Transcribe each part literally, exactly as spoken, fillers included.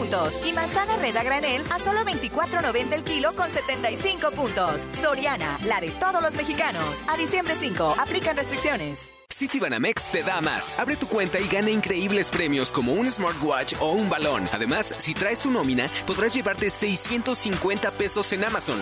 puntos. Y manzana red a granel a solo veinticuatro noventa el kilo con setenta y cinco puntos. Soriana, la de todos los mexicanos. A diciembre cinco, aplican restricciones. Citibanamex te da más. Abre tu cuenta y gana increíbles premios como un smartwatch o un balón. Además, si traes tu nómina, podrás llevarte seiscientos cincuenta pesos en Amazon.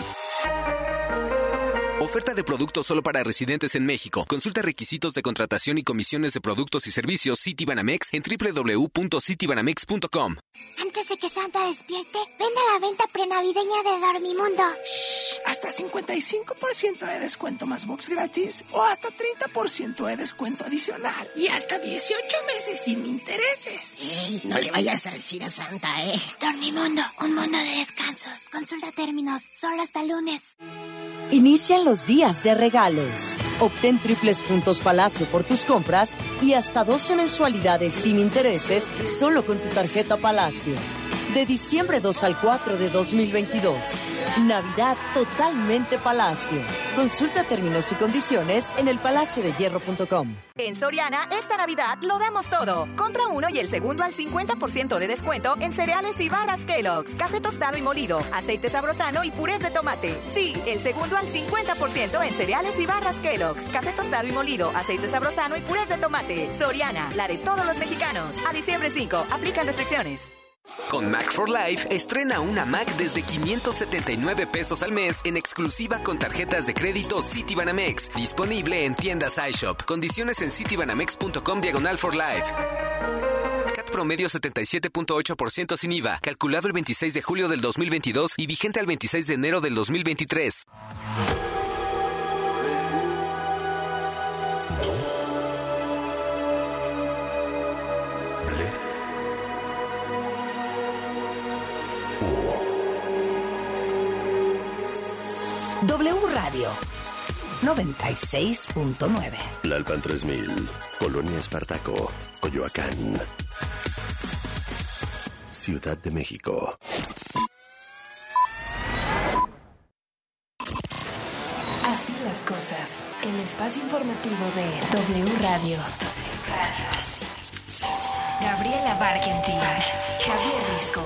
Oferta de productos solo para residentes en México. Consulta requisitos de contratación y comisiones de productos y servicios Citibanamex en doble u doble u doble u punto citibanamex punto com. Antes de que Santa despierte, ven a la venta prenavideña de Dormimundo. Shh, hasta cincuenta y cinco por ciento de descuento más box gratis o hasta treinta por ciento de descuento adicional y hasta dieciocho meses sin intereses. Ey, no le vayas a decir a Santa, ¿eh? Dormimundo, un mundo de descansos. Consulta términos, solo hasta lunes. Inician los días de regalos. Obtén triples puntos Palacio por tus compras y hasta doce mensualidades sin intereses solo con tu tarjeta Palacio. De diciembre dos al cuatro de dos mil veintidós. Navidad totalmente Palacio. Consulta términos y condiciones en el palacio de hierro punto com. En Soriana, esta Navidad lo damos todo. Compra uno y el segundo al cincuenta por ciento de descuento en cereales y barras Kellogg's, café tostado y molido, aceite sabrosano y purés de tomate. Sí, el segundo al cincuenta por ciento en cereales y barras Kellogg's, café tostado y molido, aceite sabrosano y purés de tomate. Soriana, la de todos los mexicanos. A diciembre cinco, aplican restricciones. Con Mac for Life, estrena una Mac desde quinientos setenta y nueve pesos al mes en exclusiva con tarjetas de crédito Citibanamex. Disponible en tiendas iShop. Condiciones en citibanamex punto com diagonal for life. C A T promedio setenta y siete punto ocho por ciento sin I V A. Calculado el veintiséis de julio del dos mil veintidós y vigente al veintiséis de enero del dos mil veintitrés. W Radio noventa y seis punto nueve. Tlalpan tres mil, Colonia Espartaco, Coyoacán, Ciudad de México. Así las cosas. El espacio informativo de W Radio. W Radio. Así las cosas. Gabriela Barkentin, Javier Risco.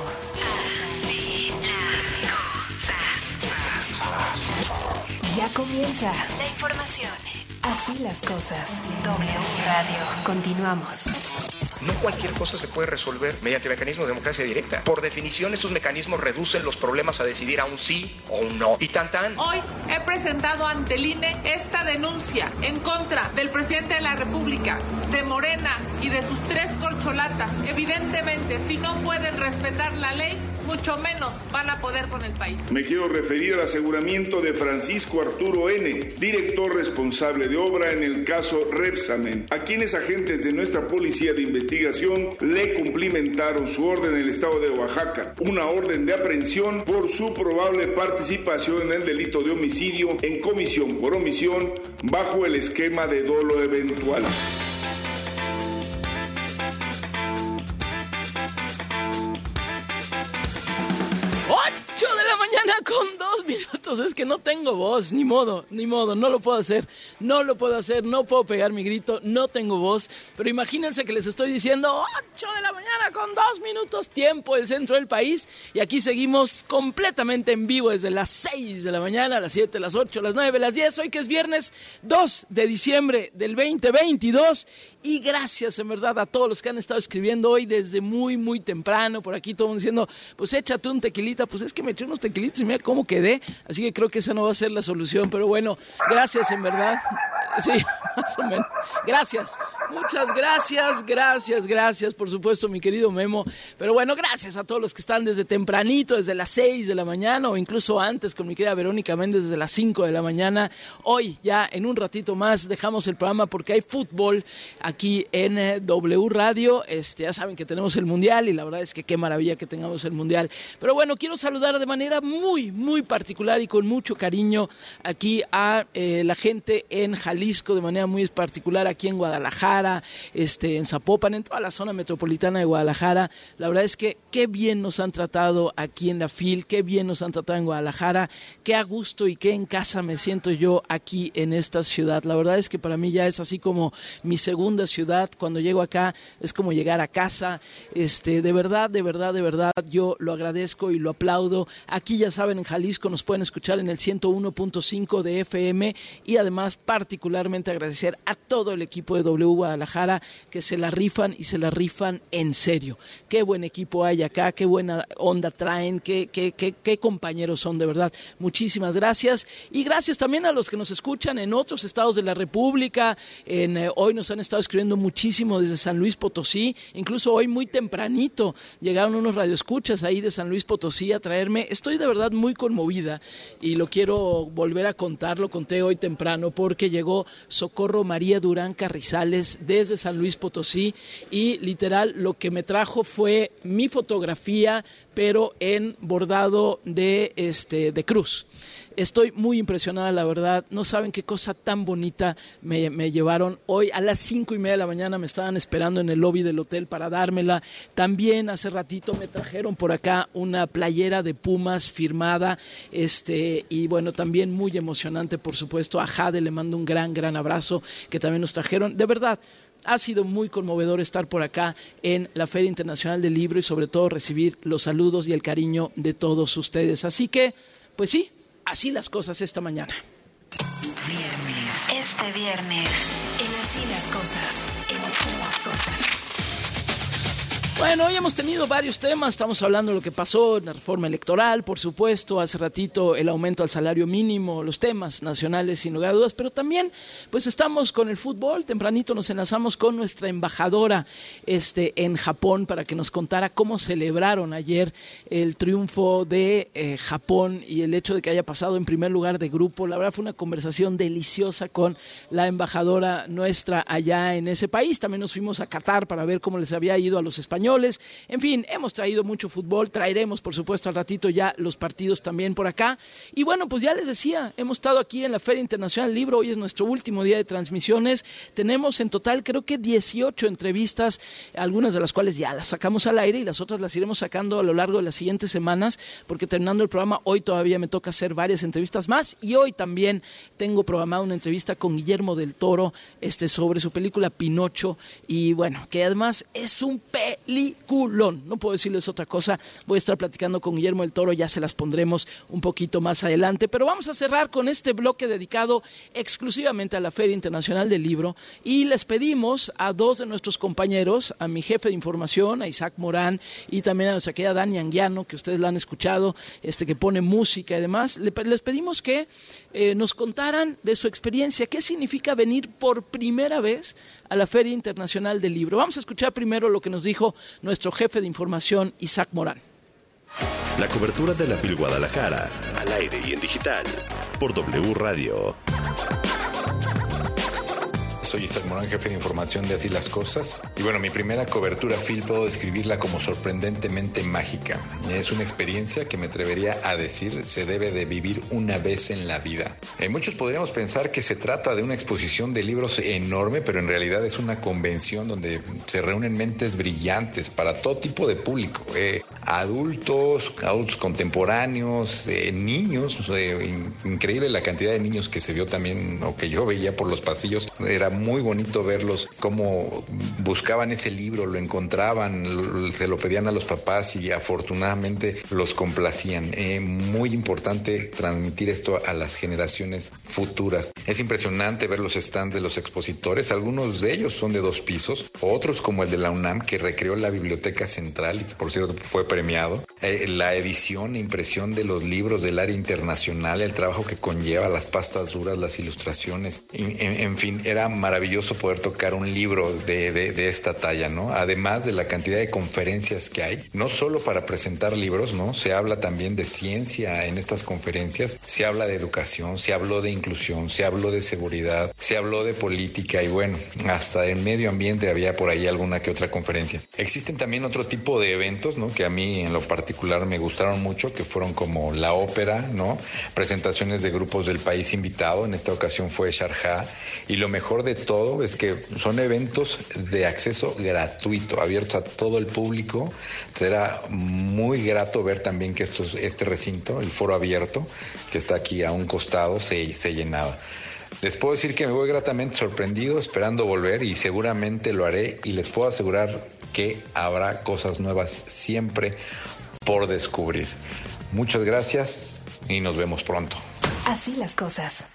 Ya comienza la información. Así las cosas. W Radio. Continuamos. No cualquier cosa se puede resolver mediante mecanismos de democracia directa. Por definición, estos mecanismos reducen los problemas a decidir a un sí o un no. Y tan tan. Hoy he presentado ante el I N E esta denuncia en contra del presidente de la República, de Morena y de sus tres corcholatas. Evidentemente, si no pueden respetar la ley, mucho menos van a poder con el país. Me quiero referir al aseguramiento de Francisco Arturo N., director responsable de obra en el caso Repsamen, a quienes agentes de nuestra Policía de Investigación le cumplimentaron su orden en el estado de Oaxaca, una orden de aprehensión por su probable participación en el delito de homicidio en comisión por omisión bajo el esquema de dolo eventual. ocho de la mañana con dos minutos. Es que no tengo voz, ni modo, ni modo. No lo puedo hacer, no lo puedo hacer, no puedo pegar mi grito, no tengo voz. Pero imagínense que les estoy diciendo ocho de la mañana con dos minutos, tiempo del centro del país. Y aquí seguimos completamente en vivo desde las seis de la mañana, a las siete, las ocho, las nueve, las diez. Hoy que es viernes dos de diciembre del veinte veintidós. Y gracias en verdad a todos los que han estado escribiendo hoy desde muy, muy temprano. Por aquí todo el mundo diciendo, pues échate un tequilita. Pues es que me eché unos tequilitos y mira cómo quedé. Así que creo que esa no va a ser la solución. Pero bueno, gracias en verdad. Sí, más o menos. Gracias. Muchas gracias, gracias, gracias. Por supuesto, mi querido Memo. Pero bueno, gracias a todos los que están desde tempranito, desde las seis de la mañana o incluso antes con mi querida Verónica Méndez desde las cinco de la mañana. Hoy ya en un ratito más dejamos el programa porque hay fútbol aquí en W Radio. Este, ya saben que tenemos el Mundial y la verdad es que qué maravilla que tengamos el Mundial. Pero bueno, quiero saludar de manera muy, muy particular y con mucho cariño aquí a eh, la gente en Jalisco. Jalisco de manera muy particular, aquí en Guadalajara, este, en Zapopan, en toda la zona metropolitana de Guadalajara. La verdad es que qué bien nos han tratado aquí en la F I L, qué bien nos han tratado en Guadalajara, qué a gusto y qué en casa me siento yo aquí en esta ciudad. La verdad es que para mí ya es así como mi segunda ciudad. Cuando llego acá es como llegar a casa. Este, de verdad, de verdad, de verdad, yo lo agradezco y lo aplaudo. Aquí, ya saben, en Jalisco nos pueden escuchar en el ciento uno punto cinco de F M, y además particularmente agradecer a todo el equipo de W Guadalajara, que se la rifan y se la rifan en serio. Qué buen equipo hay acá, qué buena onda traen, qué, qué, qué, qué compañeros son, de verdad. Muchísimas gracias, y gracias también a los que nos escuchan en otros estados de la República. En, eh, hoy nos han estado escribiendo muchísimo desde San Luis Potosí, incluso hoy muy tempranito llegaron unos radioescuchas ahí de San Luis Potosí a traerme. Estoy de verdad muy conmovida y lo quiero volver a contar, lo conté hoy temprano, porque llegó Socorro María Durán Carrizales desde San Luis Potosí, y literal lo que me trajo fue mi fotografía, pero en bordado de, este, de cruz. Estoy muy impresionada, la verdad. No saben qué cosa tan bonita me, me llevaron. Hoy a las cinco y media de la mañana me estaban esperando en el lobby del hotel para dármela. También hace ratito me trajeron por acá una playera de Pumas firmada. Este, y bueno, también muy emocionante, por supuesto. A Jade le mando un gran, gran abrazo, que también nos trajeron. De verdad, ha sido muy conmovedor estar por acá en la Feria Internacional del Libro y sobre todo recibir los saludos y el cariño de todos ustedes. Así que, pues sí, así las cosas esta mañana. Viernes. Este viernes, en Así las Cosas, en Bueno, hoy hemos tenido varios temas. Estamos hablando de lo que pasó en la reforma electoral, por supuesto, hace ratito el aumento al salario mínimo, los temas nacionales sin lugar a dudas, pero también pues estamos con el fútbol. Tempranito nos enlazamos con nuestra embajadora este, en Japón para que nos contara cómo celebraron ayer el triunfo de eh, Japón y el hecho de que haya pasado en primer lugar de grupo. La verdad fue una conversación deliciosa con la embajadora nuestra allá en ese país. También nos fuimos a Qatar para ver cómo les había ido a los españoles. En fin, hemos traído mucho fútbol, traeremos por supuesto al ratito ya los partidos también por acá. Y bueno, pues ya les decía, hemos estado aquí en la Feria Internacional del Libro, hoy es nuestro último día de transmisiones. Tenemos en total creo que dieciocho entrevistas, algunas de las cuales ya las sacamos al aire y las otras las iremos sacando a lo largo de las siguientes semanas, porque terminando el programa hoy todavía me toca hacer varias entrevistas más, y hoy también tengo programada una entrevista con Guillermo del Toro este, sobre su película Pinocho, y bueno, que además es un peliculón. Peliculón, no puedo decirles otra cosa. Voy a estar platicando con Guillermo del Toro, ya se las pondremos un poquito más adelante, pero vamos a cerrar con este bloque dedicado exclusivamente a la Feria Internacional del Libro, y les pedimos a dos de nuestros compañeros, a mi jefe de información, a Isaac Morán, y también a nuestra querida Dani Anguiano, que ustedes la han escuchado, este que pone música y demás, les pedimos que eh, nos contaran de su experiencia, qué significa venir por primera vez a la Feria Internacional del Libro. Vamos a escuchar primero lo que nos dijo nuestro jefe de información, Isaac Morán. La cobertura de la F I L Guadalajara, al aire y en digital, por W Radio. Soy Isaac Morán, jefe de información de Así las Cosas. Y bueno, mi primera cobertura F I L puedo describirla como sorprendentemente mágica. Es una experiencia que me atrevería a decir se debe de vivir una vez en la vida. Eh, muchos podríamos pensar que se trata de una exposición de libros enorme, pero en realidad es una convención donde se reúnen mentes brillantes para todo tipo de público. Eh, adultos, adultos contemporáneos, eh, niños. Eh, in- increíble la cantidad de niños que se vio también, o que yo veía por los pasillos. Era muy bonito verlos cómo buscaban ese libro, lo encontraban, lo, se lo pedían a los papás y afortunadamente los complacían. Eh, muy importante transmitir esto a las generaciones futuras. Es impresionante ver los stands de los expositores. Algunos de ellos son de dos pisos, otros como el de la UNAM, que recreó la Biblioteca Central y que por cierto fue premiado. Eh, la edición e impresión de los libros del área internacional, el trabajo que conlleva, las pastas duras, las ilustraciones, en, en, en fin, era maravilloso poder tocar un libro de, de, de esta talla, ¿no? Además de la cantidad de conferencias que hay, no solo para presentar libros, ¿no? Se habla también de ciencia en estas conferencias, se habla de educación, se habló de inclusión, se habló de seguridad, se habló de política y bueno, hasta en medio ambiente había por ahí alguna que otra conferencia. Existen también otro tipo de eventos, ¿no? Que a mí mí en lo particular me gustaron mucho, que fueron como la ópera, ¿no? Presentaciones de grupos del país invitado, en esta ocasión fue Sharjah, y lo mejor de todo es que son eventos de acceso gratuito, abiertos a todo el público. Entonces era muy grato ver también que esto, este recinto, el foro abierto, que está aquí a un costado, se, se llenaba. Les puedo decir que me voy gratamente sorprendido, esperando volver, y seguramente lo haré, y les puedo asegurar que habrá cosas nuevas siempre por descubrir. Muchas gracias y nos vemos pronto. Así las cosas.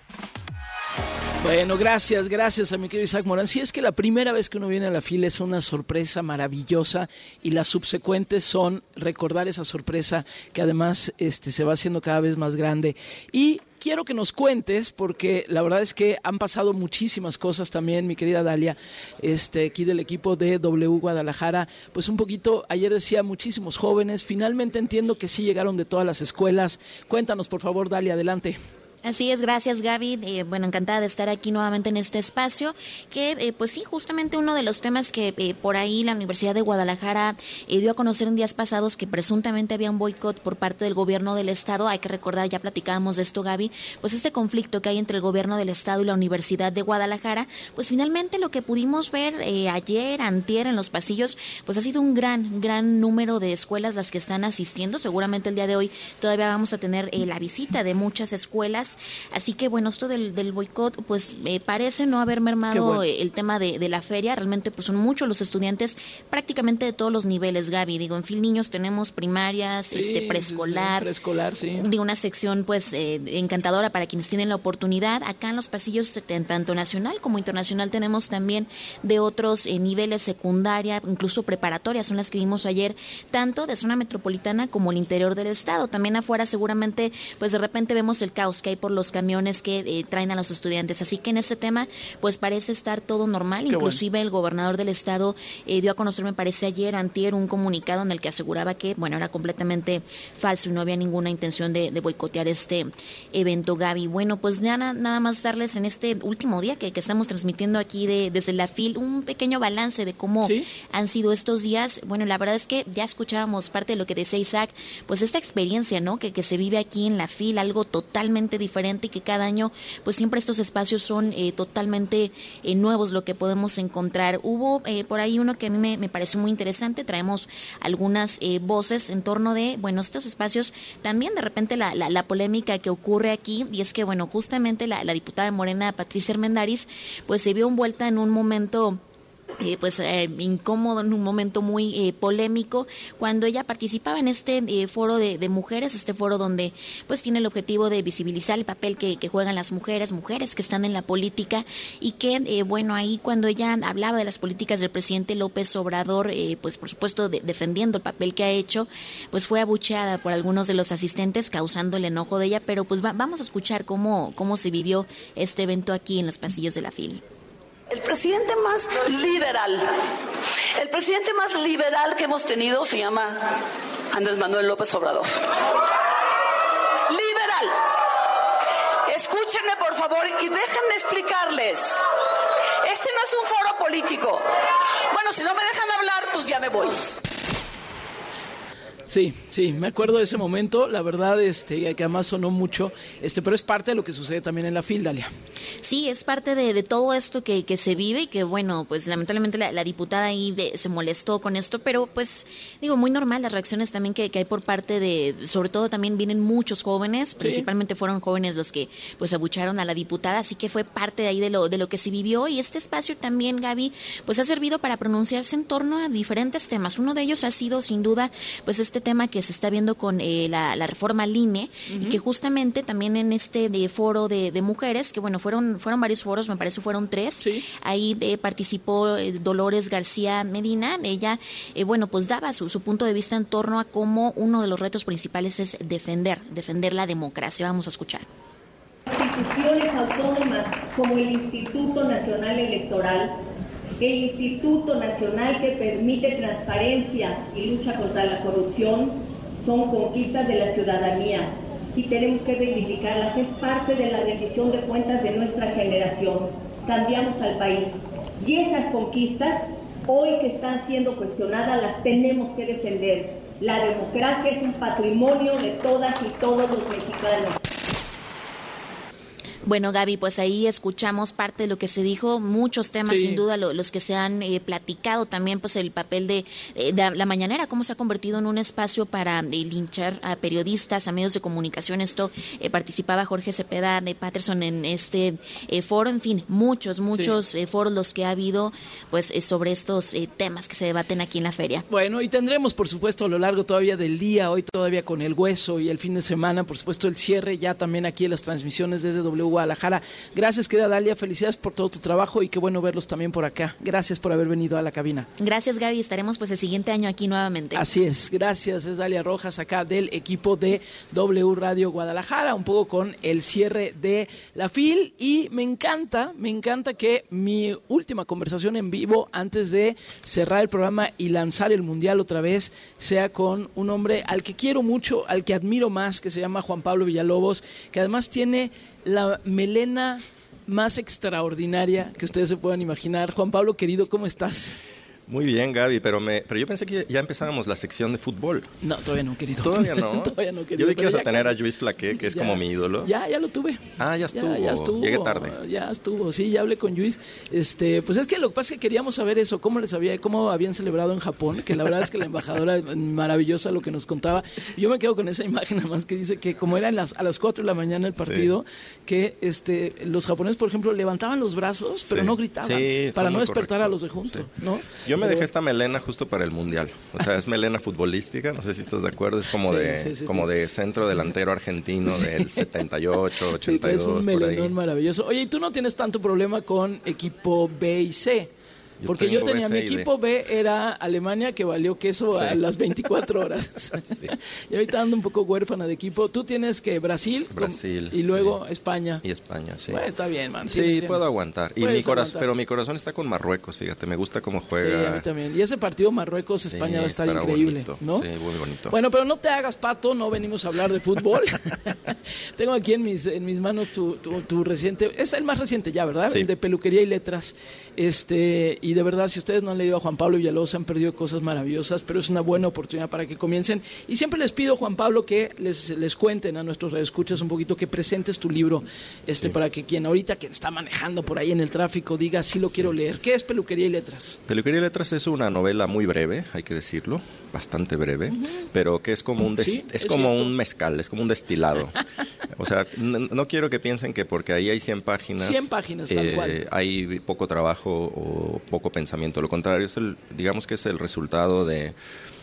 Bueno, gracias, gracias a mi querido Isaac Morán. Sí, es que la primera vez que uno viene a la fila es una sorpresa maravillosa, y las subsecuentes son recordar esa sorpresa que además este, se va haciendo cada vez más grande. Y quiero que nos cuentes, porque la verdad es que han pasado muchísimas cosas también, mi querida Dalia, este, aquí del equipo de W Guadalajara. Pues un poquito, ayer decía, muchísimos jóvenes, finalmente entiendo que sí llegaron de todas las escuelas. Cuéntanos, por favor, Dalia, adelante. Así es, gracias Gaby, eh, bueno, encantada de estar aquí nuevamente en este espacio, que eh, pues sí, justamente uno de los temas que eh, por ahí la Universidad de Guadalajara eh, dio a conocer en días pasados, que presuntamente había un boicot por parte del gobierno del estado. Hay que recordar, ya platicábamos de esto, Gaby, pues este conflicto que hay entre el gobierno del estado y la Universidad de Guadalajara. Pues finalmente lo que pudimos ver eh, ayer, antier en los pasillos, pues ha sido un gran, gran número de escuelas las que están asistiendo. Seguramente el día de hoy todavía vamos a tener eh, la visita de muchas escuelas. Así que bueno, esto del, del boicot pues eh, parece no haber mermado bueno. el tema de, de la feria. Realmente pues son muchos los estudiantes, prácticamente de todos los niveles, Gaby. Digo, en Fil Niños tenemos primarias, sí, este preescolar, preescolar, sí. Digo, una sección pues eh, encantadora para quienes tienen la oportunidad. Acá en los pasillos, tanto nacional como internacional, tenemos también de otros eh, niveles, secundaria, incluso preparatoria, son las que vimos ayer, tanto de zona metropolitana como el interior del estado. También afuera seguramente pues de repente vemos el caos que hay por los camiones que eh, traen a los estudiantes. Así que en este tema pues parece estar todo normal. Qué Inclusive bueno. El gobernador del estado eh, dio a conocer, me parece ayer, antier, un comunicado en el que aseguraba que bueno, era completamente falso y no había ninguna intención de, de boicotear este evento, Gaby. Bueno, pues ya na, nada más darles en este último día que, que estamos transmitiendo aquí de, desde la F I L un pequeño balance de cómo ¿Sí? han sido estos días. Bueno, la verdad es que ya escuchábamos parte de lo que decía Isaac, pues esta experiencia, ¿no? Que, que se vive aquí en la F I L, algo totalmente diferente, y que cada año pues siempre estos espacios son eh, totalmente eh, nuevos lo que podemos encontrar. Hubo eh, por ahí uno que a mí me, me pareció muy interesante. Traemos algunas eh, voces en torno de, bueno, estos espacios, también de repente la, la, la polémica que ocurre aquí, y es que bueno, justamente la, la diputada de Morena, Patricia Armendáriz, pues se vio envuelta en un momento Eh, pues eh, incómodo, en un momento muy eh, polémico, cuando ella participaba en este eh, foro de, de mujeres, este foro donde pues tiene el objetivo de visibilizar el papel que, que juegan las mujeres, mujeres que están en la política, y que eh, bueno, ahí cuando ella hablaba de las políticas del presidente López Obrador, eh, pues por supuesto de, defendiendo el papel que ha hecho, pues fue abucheada por algunos de los asistentes, causando el enojo de ella. Pero pues va, vamos a escuchar cómo, cómo se vivió este evento aquí en los pasillos de la F I L. El presidente más liberal, el presidente más liberal que hemos tenido se llama Andrés Manuel López Obrador. Liberal. Escúchenme, por favor, y déjenme explicarles. Este no es un foro político. Bueno, si no me dejan hablar, pues ya me voy. Sí, sí, me acuerdo de ese momento, la verdad, este, que además sonó mucho, este, pero es parte de lo que sucede también en la F I L, Dalia. Sí, es parte de, de todo esto que, que se vive, y que bueno, pues lamentablemente la, la diputada ahí de, se molestó con esto, pero pues digo, muy normal las reacciones también que, que hay por parte de, sobre todo también vienen muchos jóvenes, sí. Principalmente fueron jóvenes los que pues abucharon a la diputada, así que fue parte de ahí de lo, de lo que se vivió. Y este espacio también, Gaby, pues ha servido para pronunciarse en torno a diferentes temas. Uno de ellos ha sido sin duda pues este tema que se está viendo con eh, la, la reforma al I N E, uh-huh. Y que justamente también en este de foro de, de mujeres, que bueno, fueron fueron varios foros, me parece fueron tres, sí. Ahí eh, participó eh, Dolores García Medina. Ella, eh, bueno, pues daba su, su punto de vista en torno a cómo uno de los retos principales es defender, defender la democracia. Vamos a escuchar. Instituciones autónomas como el Instituto Nacional Electoral, el Instituto Nacional que permite transparencia y lucha contra la corrupción, son conquistas de la ciudadanía y tenemos que reivindicarlas. Es parte de la rendición de cuentas de nuestra generación. Cambiamos al país y esas conquistas, hoy que están siendo cuestionadas, las tenemos que defender. La democracia es un patrimonio de todas y todos los mexicanos. Bueno, Gaby, pues ahí escuchamos parte de lo que se dijo, muchos temas Sí. sin duda, lo, los que se han eh, platicado también, pues el papel de, eh, de la mañanera, cómo se ha convertido en un espacio para eh, linchar a periodistas, a medios de comunicación. Esto eh, participaba Jorge Cepeda de Patterson en este eh, foro, en fin, muchos, muchos Sí. eh, foros los que ha habido pues eh, sobre estos eh, temas que se debaten aquí en la feria. Bueno, y tendremos, por supuesto, a lo largo todavía del día, hoy todavía con el hueso y el fin de semana, por supuesto, el cierre ya también aquí en las transmisiones desde W Guadalajara. Gracias, querida Dalia, felicidades por todo tu trabajo y qué bueno verlos también por acá. Gracias por haber venido a la cabina. Gracias, Gaby, estaremos pues el siguiente año aquí nuevamente. Así es, gracias, es Dalia Rojas acá del equipo de W Radio Guadalajara, un poco con el cierre de la FIL, y me encanta, me encanta que mi última conversación en vivo antes de cerrar el programa y lanzar el Mundial otra vez sea con un hombre al que quiero mucho, al que admiro más, que se llama Juan Pablo Villalobos, que además tiene la melena más extraordinaria que ustedes se puedan imaginar. Juan Pablo, querido, ¿cómo estás? Muy bien, Gaby, pero me, pero yo pensé que ya empezábamos la sección de fútbol. No, todavía no, querido. ¿Todavía no? Todavía no, querido. Yo vi que ibas a tener casi... a Luis Flaqué, que es ya, como mi ídolo. Ya, ya lo tuve. Ah, ya estuvo. Ya, ya estuvo. Llegué tarde. Ya estuvo, sí, ya hablé con Luis. Este, pues es que lo que pasa es que queríamos saber eso, cómo les había, cómo habían celebrado en Japón, que la verdad es que la embajadora maravillosa lo que nos contaba. Yo me quedo con esa imagen nada más que dice que como era en las, a las cuatro de la mañana el partido, sí. que este, los japoneses, por ejemplo, levantaban los brazos, pero sí. no gritaban, sí, para no despertar correcto. a los de junto, sí. ¿no? Yo me pero... dejé esta melena justo para el Mundial. O sea, es melena futbolística, no sé si estás de acuerdo, es como sí, de sí, sí, como sí. de centro delantero argentino sí. del setenta y ocho, ochenta y dos, sí, es un por ahí. melenón maravilloso. Oye, ¿y tú no tienes tanto problema con equipo B y C? Yo Porque yo tenía, B, mi C equipo B era Alemania, que valió queso sí. a las veinticuatro horas. Sí. Y ahorita ando un poco huérfana de equipo. Tú tienes que Brasil, Brasil con, y luego sí. España. Y España, sí. Bueno, está bien, man. Sí, sí puedo aguantar. Y mi corazón, pero mi corazón está con Marruecos, fíjate, me gusta cómo juega. Sí, a mí también. Y ese partido Marruecos-España sí, va a estar increíble, bonito, ¿no? Sí, muy bonito. Bueno, pero no te hagas, Pato, no venimos a hablar de fútbol. Tengo aquí en mis en mis manos tu, tu, tu reciente, es el más reciente ya, ¿verdad? Sí. El de Peluquería y Letras. Este, y de verdad, si ustedes no han leído a Juan Pablo Villalobos, han perdido cosas maravillosas, pero es una buena oportunidad para que comiencen. Y siempre les pido, Juan Pablo, que les, les cuenten a nuestros radioescuchas un poquito, que presentes tu libro, este, sí. para que quien ahorita que está manejando por ahí en el tráfico diga, sí lo quiero leer. ¿Qué es Peluquería y Letras? Peluquería y Letras es una novela muy breve, hay que decirlo, bastante breve, uh-huh. pero que es como un des- ¿Sí? es, es como un mezcal, es como un destilado. O sea, no, no quiero que piensen que porque ahí hay cien páginas, cien páginas tal eh, cual. hay poco trabajo o poco pensamiento. Lo contrario, es el, digamos que es el resultado de,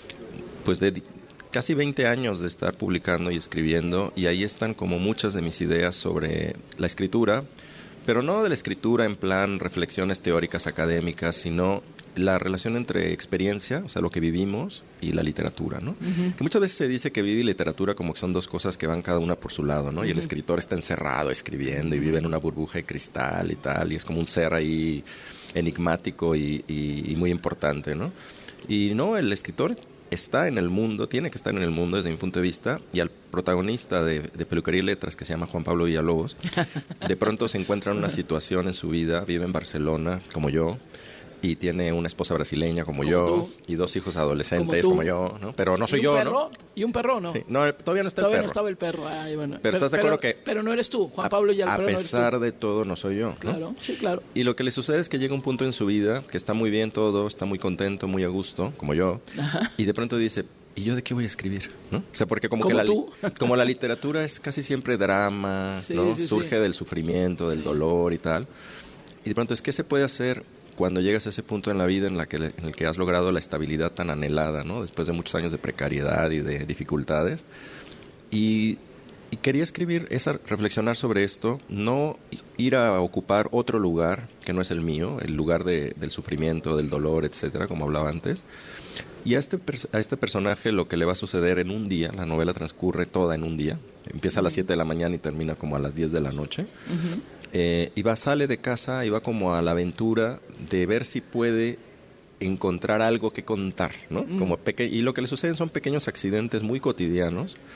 pues de casi veinte años de estar publicando y escribiendo, y ahí están como muchas de mis ideas sobre la escritura, pero no de la escritura en plan reflexiones teóricas académicas, sino la relación entre experiencia, o sea, lo que vivimos, y la literatura, ¿no? Uh-huh. Que muchas veces se dice que vida y literatura como que son dos cosas que van cada una por su lado, ¿no? Uh-huh. Y el escritor está encerrado escribiendo y vive en una burbuja de cristal y tal, y es como un ser ahí enigmático y, y, y muy importante, ¿no? Y no, el escritor está en el mundo, tiene que estar en el mundo desde mi punto de vista, y al protagonista de, de Peluquería y Letras, que se llama Juan Pablo Villalobos, de pronto se encuentra en una situación en su vida, vive en Barcelona, como yo, y tiene una esposa brasileña como, como yo, tú. Y dos hijos adolescentes como, como yo, ¿no? Pero no soy ¿Y un yo, perro? ¿no? ¿Y un perro no? Sí. No, todavía no está todavía el perro. Todavía no estaba el perro. Ay, bueno. Pero, pero estás de acuerdo que... Pero no eres tú, Juan Pablo, ya el a perro no eres tú. A pesar de todo, no soy yo, ¿no? Claro, sí, claro. Y lo que le sucede es que llega un punto en su vida que está muy bien todo, está muy contento, muy a gusto, como yo, Ajá. y de pronto dice... ¿Y yo de qué voy a escribir? ¿No? O sea, porque como que la, tú? como la literatura es casi siempre drama, sí, ¿no? Sí, surge sí. del sufrimiento, del sí. dolor y tal. Y de pronto es, ¿qué se puede hacer cuando llegas a ese punto en la vida en, la que, en el que has logrado la estabilidad tan anhelada, ¿no? Después de muchos años de precariedad y de dificultades? Y, y quería escribir, esa, reflexionar sobre esto, no ir a ocupar otro lugar que no es el mío, el lugar de, del sufrimiento, del dolor, etcétera, como hablaba antes. Y a este, a este personaje lo que le va a suceder en un día, la novela transcurre toda en un día, empieza a las siete de la mañana y termina como a las diez de la noche, uh-huh. eh, y va, sale de casa y va como a la aventura de ver si puede encontrar algo que contar, ¿no? Uh-huh. Como peque- y lo que le suceden son pequeños accidentes muy cotidianos,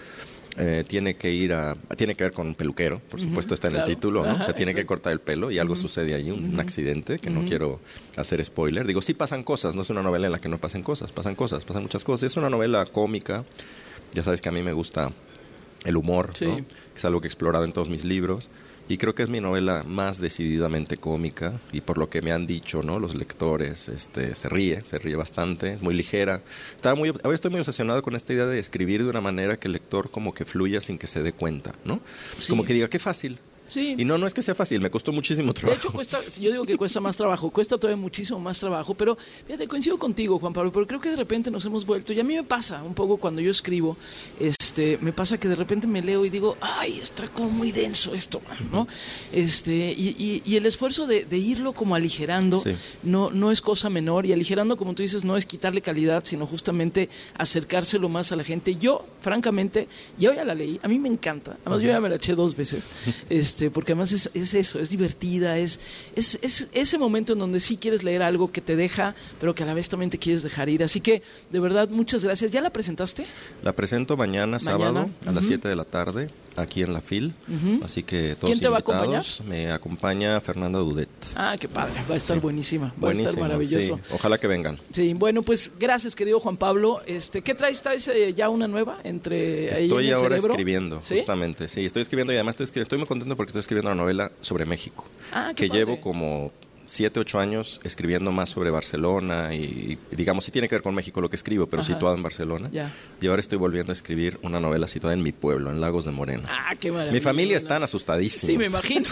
Eh, tiene que ir a... Tiene que ver con un peluquero, por supuesto, uh-huh, está en claro. el título, ¿no? Ajá, o sea, tiene exacto. que cortar el pelo y algo uh-huh. sucede allí, un, uh-huh. un accidente, que uh-huh. no quiero hacer spoiler. Digo, sí pasan cosas, no es una novela en la que no pasen cosas, pasan cosas, pasan muchas cosas. Es una novela cómica, ya sabes que a mí me gusta el humor, sí. ¿no? Es algo que he explorado en todos mis libros. Y creo que es mi novela más decididamente cómica, y por lo que me han dicho, ¿no? Los lectores, este, se ríe, se ríe bastante, es muy ligera. Estaba muy, ahora estoy muy obsesionado con esta idea de escribir de una manera que el lector como que fluya sin que se dé cuenta, ¿no? Sí. Como que diga, qué fácil. Sí. Y no, no es que sea fácil, me costó muchísimo trabajo. De hecho, cuesta, yo digo que cuesta más trabajo, cuesta todavía muchísimo más trabajo, pero fíjate, coincido contigo, Juan Pablo, pero creo que de repente nos hemos vuelto, y a mí me pasa un poco cuando yo escribo, este, me pasa que de repente me leo y digo, ay, está como muy denso esto, ¿no? Este, y, y, y el esfuerzo de, de irlo como aligerando, sí. no, no es cosa menor, y aligerando, como tú dices, no es quitarle calidad, sino justamente acercárselo más a la gente. Yo, francamente, yo ya la leí, a mí me encanta, además uh-huh. yo ya me la eché dos veces, este, porque además es, es eso, es divertida, es, es, es ese momento en donde sí quieres leer algo que te deja, pero que a la vez también te quieres dejar ir. Así que, de verdad, muchas gracias. ¿Ya la presentaste? La presento mañana, mañana. sábado, a uh-huh. las siete de la tarde, aquí en la FIL. Uh-huh. Así que todos ¿Quién te invitados. Va a acompañar? Me acompaña Fernanda Dudet. Ah, qué padre, va a estar sí. buenísima, va Buenísimo, a estar maravilloso. Sí. Ojalá que vengan. Sí, bueno, pues gracias, querido Juan Pablo. Este, ¿qué traes? ¿Traes eh, ya una nueva entre Estoy ahí en el ahora cerebro? escribiendo, ¿sí? Justamente. Sí, estoy escribiendo y además estoy, escribiendo, estoy muy contento porque estoy escribiendo una novela sobre México. Ah, qué que padre. Llevo como siete, ocho años escribiendo más sobre Barcelona y, y digamos, sí tiene que ver con México lo que escribo, pero Ajá. situado en Barcelona. Ya. Y ahora estoy volviendo a escribir una novela situada en mi pueblo, en Lagos de Moreno. Ah, qué maravilla. Mi familia están asustadísimos. Sí, me imagino.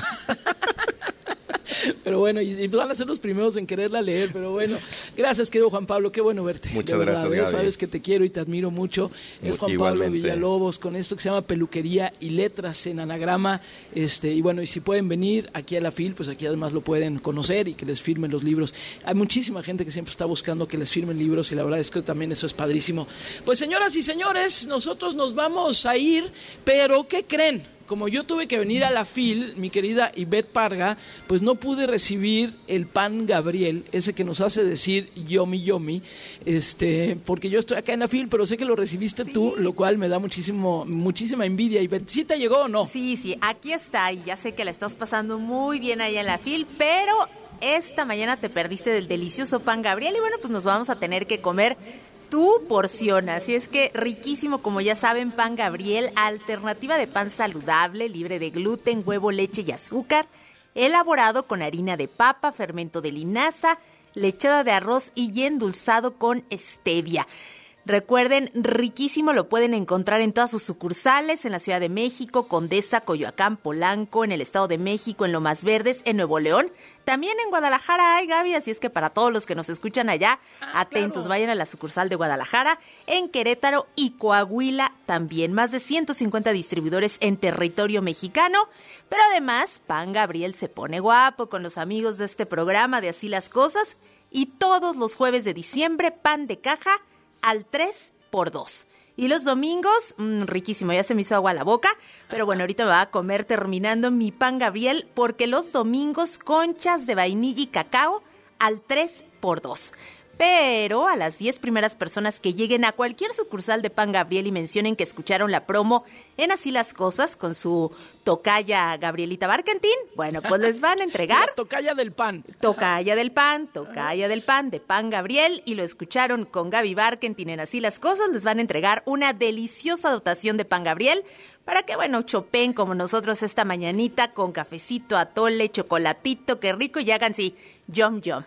Pero bueno, y, y van a ser los primeros en quererla leer, pero bueno, gracias, querido Juan Pablo, qué bueno verte. Muchas verdad, gracias, Gaby. Sabes que te quiero y te admiro mucho. Es Juan Igualmente. Pablo Villalobos con esto que se llama Peluquería y Letras en Anagrama. Este, y bueno, y si pueden venir aquí a la FIL, pues aquí además lo pueden conocer y que les firmen los libros. Hay muchísima gente que siempre está buscando que les firmen libros y la verdad es que también eso es padrísimo. Pues señoras y señores, nosotros nos vamos a ir, pero ¿qué creen? Como yo tuve que venir a la FIL, mi querida Ivette Parga, pues no pude recibir el pan Gabriel, ese que nos hace decir yomi yomi, este, porque yo estoy acá en la FIL, pero sé que lo recibiste sí. tú, lo cual me da muchísimo, muchísima envidia. Ivette, ¿sí te llegó o no? Sí, sí, aquí está, y ya sé que la estás pasando muy bien ahí en la FIL, pero esta mañana te perdiste del delicioso pan Gabriel, y bueno, pues nos vamos a tener que comer tu porción, así es que riquísimo, como ya saben, pan Gabriel, alternativa de pan saludable, libre de gluten, huevo, leche y azúcar, elaborado con harina de papa, fermento de linaza, lechada de arroz y endulzado con stevia. Recuerden, riquísimo, lo pueden encontrar en todas sus sucursales, en la Ciudad de México, Condesa, Coyoacán, Polanco, en el Estado de México, en Lomas Verdes, en Nuevo León. También en Guadalajara hay, Gaby, así es que para todos los que nos escuchan allá, ah, atentos, claro. Vayan a la sucursal de Guadalajara, en Querétaro y Coahuila también. Más de ciento cincuenta distribuidores en territorio mexicano, pero además, Pan Gabriel se pone guapo con los amigos de este programa de Así las Cosas, y todos los jueves de diciembre, pan de caja al tres por dos. Y los domingos, mmm, riquísimo, ya se me hizo agua a la boca, pero bueno, ahorita me voy a comer terminando mi pan Gabriel, porque los domingos conchas de vainilla y cacao al tres por dos. Pero a las diez primeras personas que lleguen a cualquier sucursal de Pan Gabriel y mencionen que escucharon la promo en Así las Cosas con su tocaya Gabrielita Barkentin, bueno, pues les van a entregar... La tocaya del pan. Tocaya del pan, tocaya del pan de Pan Gabriel, y lo escucharon con Gaby Barkentin en Así las Cosas, les van a entregar una deliciosa dotación de Pan Gabriel para que, bueno, chopen como nosotros esta mañanita con cafecito, atole, chocolatito, qué rico, y hagan sí, yum yum.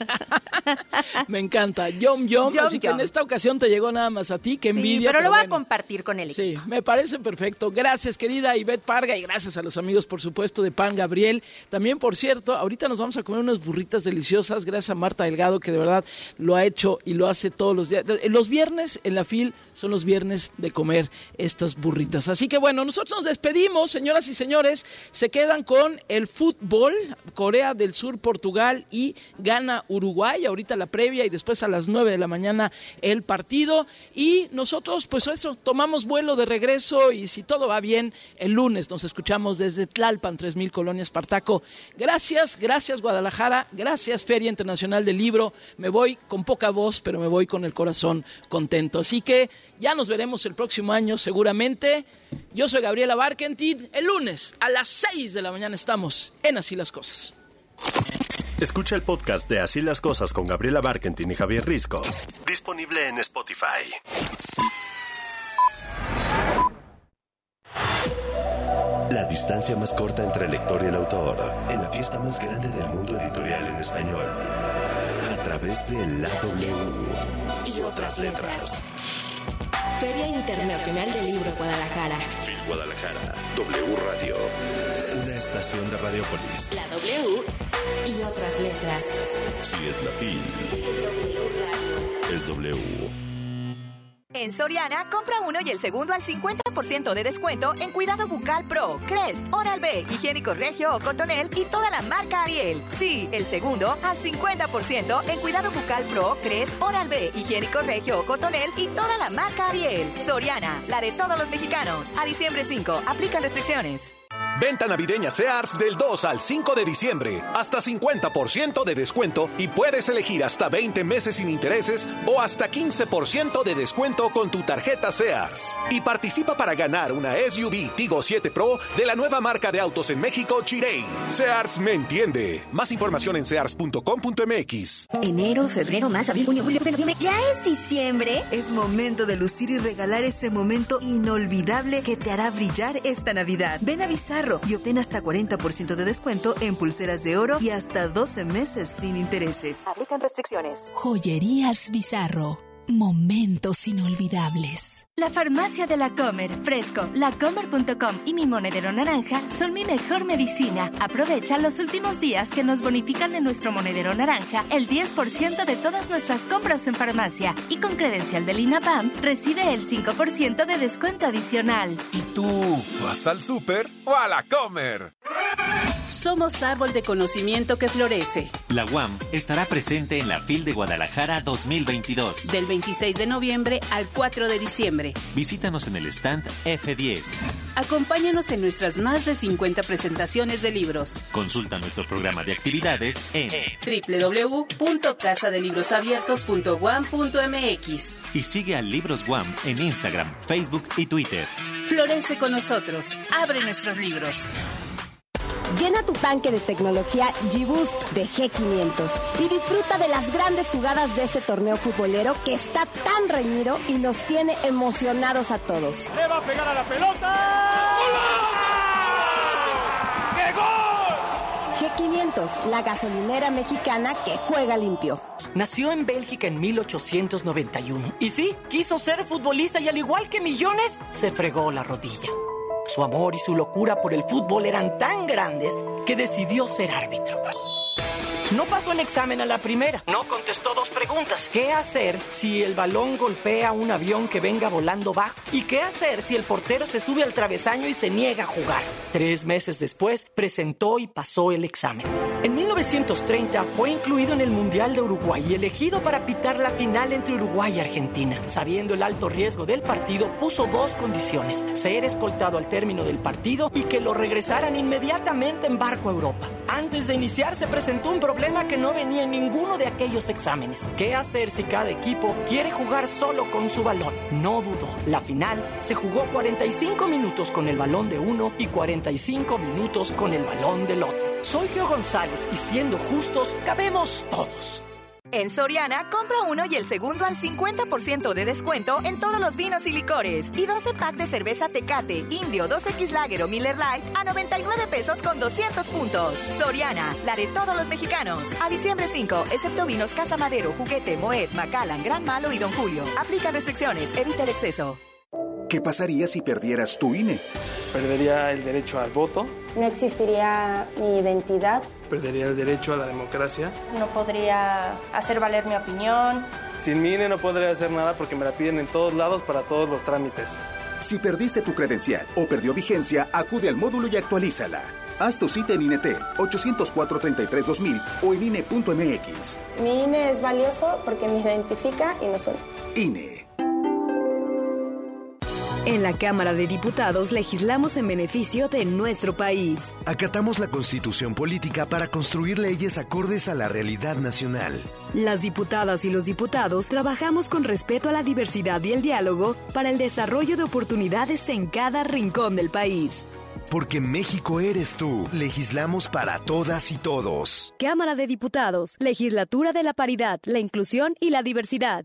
Me encanta, yum yum, así que en esta ocasión te llegó nada más a ti, qué envidia. Sí, pero, pero lo voy bueno. a compartir con el equipo. Sí, me parece perfecto. Gracias, querida Ivette Parga, y gracias a los amigos, por supuesto, de Pan Gabriel. También, por cierto, ahorita nos vamos a comer unas burritas deliciosas, gracias a Marta Delgado, que de verdad lo ha hecho y lo hace todos los días. Los viernes en la FIL son los viernes de comer estas burritas. Así que bueno, nosotros nos despedimos, señoras y señores. Se quedan con el fútbol, Corea del Sur, Portugal, y gana Uruguay. Ahorita la previa y después a las nueve de la mañana el partido. Y nosotros, pues eso, tomamos vuelo de regreso, y si todo va bien, el lunes nos escuchamos desde Tlalpan, tres mil Colonia Espartaco. Gracias, gracias Guadalajara, gracias Feria Internacional del Libro. Me voy con poca voz, pero me voy con el corazón contento. Así que Ya nos veremos el próximo año seguramente. Yo soy Gabriela Barkentin. El lunes a las seis de la mañana estamos en Así las Cosas. Escucha el podcast de Así las Cosas con Gabriela Barkentin y Javier Risco. Disponible en Spotify. La distancia más corta entre el lector y el autor, en la fiesta más grande del mundo editorial en español, a través de la W y otras letras. Feria Internacional del Libro Guadalajara. Fil Guadalajara, W Radio, una estación de Radiopolis. La W y otras letras. Si es la Fil, W Radio es W. En Soriana, compra uno y el segundo al cincuenta por ciento de descuento en Cuidado Bucal Pro, Crest, Oral-B, Higiénico Regio o Cotonel y toda la marca Ariel. Sí, el segundo al cincuenta por ciento en Cuidado Bucal Pro, Crest, Oral-B, Higiénico Regio o Cotonel y toda la marca Ariel. Soriana, la de todos los mexicanos. A diciembre cinco, aplican restricciones. Venta navideña Sears del dos al cinco de diciembre. Hasta cincuenta por ciento de descuento y puedes elegir hasta veinte meses sin intereses o hasta quince por ciento de descuento con tu tarjeta Sears. Y participa para ganar una S U V Tigo siete Pro de la nueva marca de autos en México, Chirey. Sears me entiende. Más información en sears punto com punto m x. Enero, febrero, marzo, abril, junio, julio, noviembre. ¿Ya es diciembre? Es momento de lucir y regalar ese momento inolvidable que te hará brillar esta Navidad. Ven a Bizarro y obtén hasta cuarenta por ciento de descuento en pulseras de oro y hasta doce meses sin intereses. Aplican restricciones. Joyerías Bizarro. Momentos inolvidables. La farmacia de La Comer, Fresco, lacomer punto com y mi monedero naranja son mi mejor medicina. Aprovecha los últimos días que nos bonifican en nuestro monedero naranja el diez por ciento de todas nuestras compras en farmacia. Y con credencial del INAPAM recibe el cinco por ciento de descuento adicional. ¿Y tú vas al súper o a La Comer? Somos árbol de conocimiento que florece. La U A M estará presente en la FIL de Guadalajara dos mil veintidós. Del veintiséis de noviembre al cuatro de diciembre. Visítanos en el stand F diez. Acompáñanos en nuestras más de cincuenta presentaciones de libros. Consulta nuestro programa de actividades en doble u doble u doble u punto casa de libros abiertos punto u a m punto m x. Y sigue a Libros U A M en Instagram, Facebook y Twitter. Florece con nosotros. Abre nuestros libros. Llena tu tanque de tecnología G-Boost de G quinientos y disfruta de las grandes jugadas de este torneo futbolero que está tan reñido y nos tiene emocionados a todos. ¡Le va a pegar a la pelota! ¡Qué gol! G quinientos, la gasolinera mexicana que juega limpio. Nació en Bélgica en mil ochocientos noventa y uno. Y sí, quiso ser futbolista y al igual que millones, se fregó la rodilla. Su amor y su locura por el fútbol eran tan grandes que decidió ser árbitro. No pasó el examen a la primera. No contestó dos preguntas. ¿Qué hacer si el balón golpea un avión que venga volando bajo? ¿Y qué hacer si el portero se sube al travesaño y se niega a jugar? Tres meses después, presentó y pasó el examen. En mil novecientos treinta fue incluido en el Mundial de Uruguay y elegido para pitar la final entre Uruguay y Argentina. Sabiendo el alto riesgo del partido, puso dos condiciones: ser escoltado al término del partido y que lo regresaran inmediatamente en barco a Europa. Antes de iniciar, se presentó un problema que no venía en ninguno de aquellos exámenes. ¿Qué hacer si cada equipo quiere jugar solo con su balón? No dudó. La final se jugó cuarenta y cinco minutos con el balón de uno y cuarenta y cinco minutos con el balón del otro. Soy Gio González y siendo justos, cabemos todos. En Soriana, compra uno y el segundo al cincuenta por ciento de descuento en todos los vinos y licores. Y doce pack de cerveza Tecate, Indio, dos equis Lager o Miller Lite a noventa y nueve pesos con doscientos puntos. Soriana, la de todos los mexicanos. A diciembre cinco, excepto vinos Casa Madero, Juguete, Moet, Macallan, Gran Malo y Don Julio. Aplica restricciones, evita el exceso. ¿Qué pasaría si perdieras tu I N E? Perdería el derecho al voto. No existiría mi identidad. Perdería el derecho a la democracia. No podría hacer valer mi opinión. Sin mi I N E no podría hacer nada porque me la piden en todos lados para todos los trámites. Si perdiste tu credencial o perdió vigencia, acude al módulo y actualízala. Haz tu cita en INETEL ochocientos cuatro, treinta y tres, dos mil o en I N E punto m x. Mi I N E es valioso porque me identifica y nos une. I N E. En la Cámara de Diputados legislamos en beneficio de nuestro país. Acatamos la Constitución política para construir leyes acordes a la realidad nacional. Las diputadas y los diputados trabajamos con respeto a la diversidad y el diálogo para el desarrollo de oportunidades en cada rincón del país. Porque México eres tú. Legislamos para todas y todos. Cámara de Diputados, Legislatura de la Paridad, la Inclusión y la Diversidad.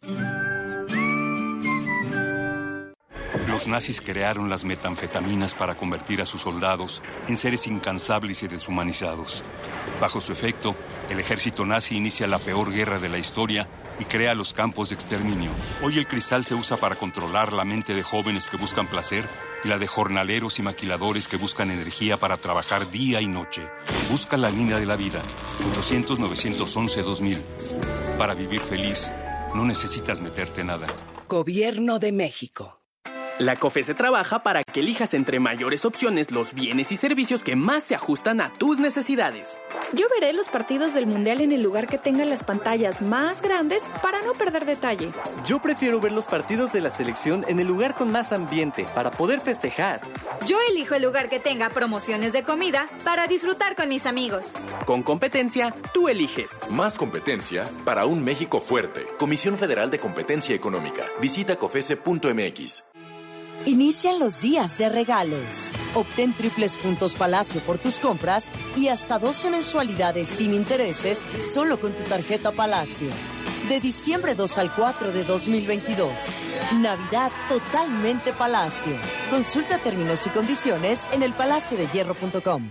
Los nazis crearon las metanfetaminas para convertir a sus soldados en seres incansables y deshumanizados. Bajo su efecto, el ejército nazi inicia la peor guerra de la historia y crea los campos de exterminio. Hoy el cristal se usa para controlar la mente de jóvenes que buscan placer y la de jornaleros y maquiladores que buscan energía para trabajar día y noche. Busca la línea de la vida, ochocientos, novecientos once, dos mil. Para vivir feliz, no necesitas meterte nada. Gobierno de México. La COFESE trabaja para que elijas entre mayores opciones los bienes y servicios que más se ajustan a tus necesidades. Yo veré los partidos del Mundial en el lugar que tenga las pantallas más grandes para no perder detalle. Yo prefiero ver los partidos de la selección en el lugar con más ambiente para poder festejar. Yo elijo el lugar que tenga promociones de comida para disfrutar con mis amigos. Con competencia, tú eliges. Más competencia para un México fuerte. Comisión Federal de Competencia Económica. Visita cofese punto m x. Inician los días de regalos. Obtén triples puntos Palacio por tus compras y hasta doce mensualidades sin intereses solo con tu tarjeta Palacio. De diciembre dos al cuatro de dos mil veintidós. Navidad totalmente Palacio. Consulta términos y condiciones en el palacio de hierro punto com.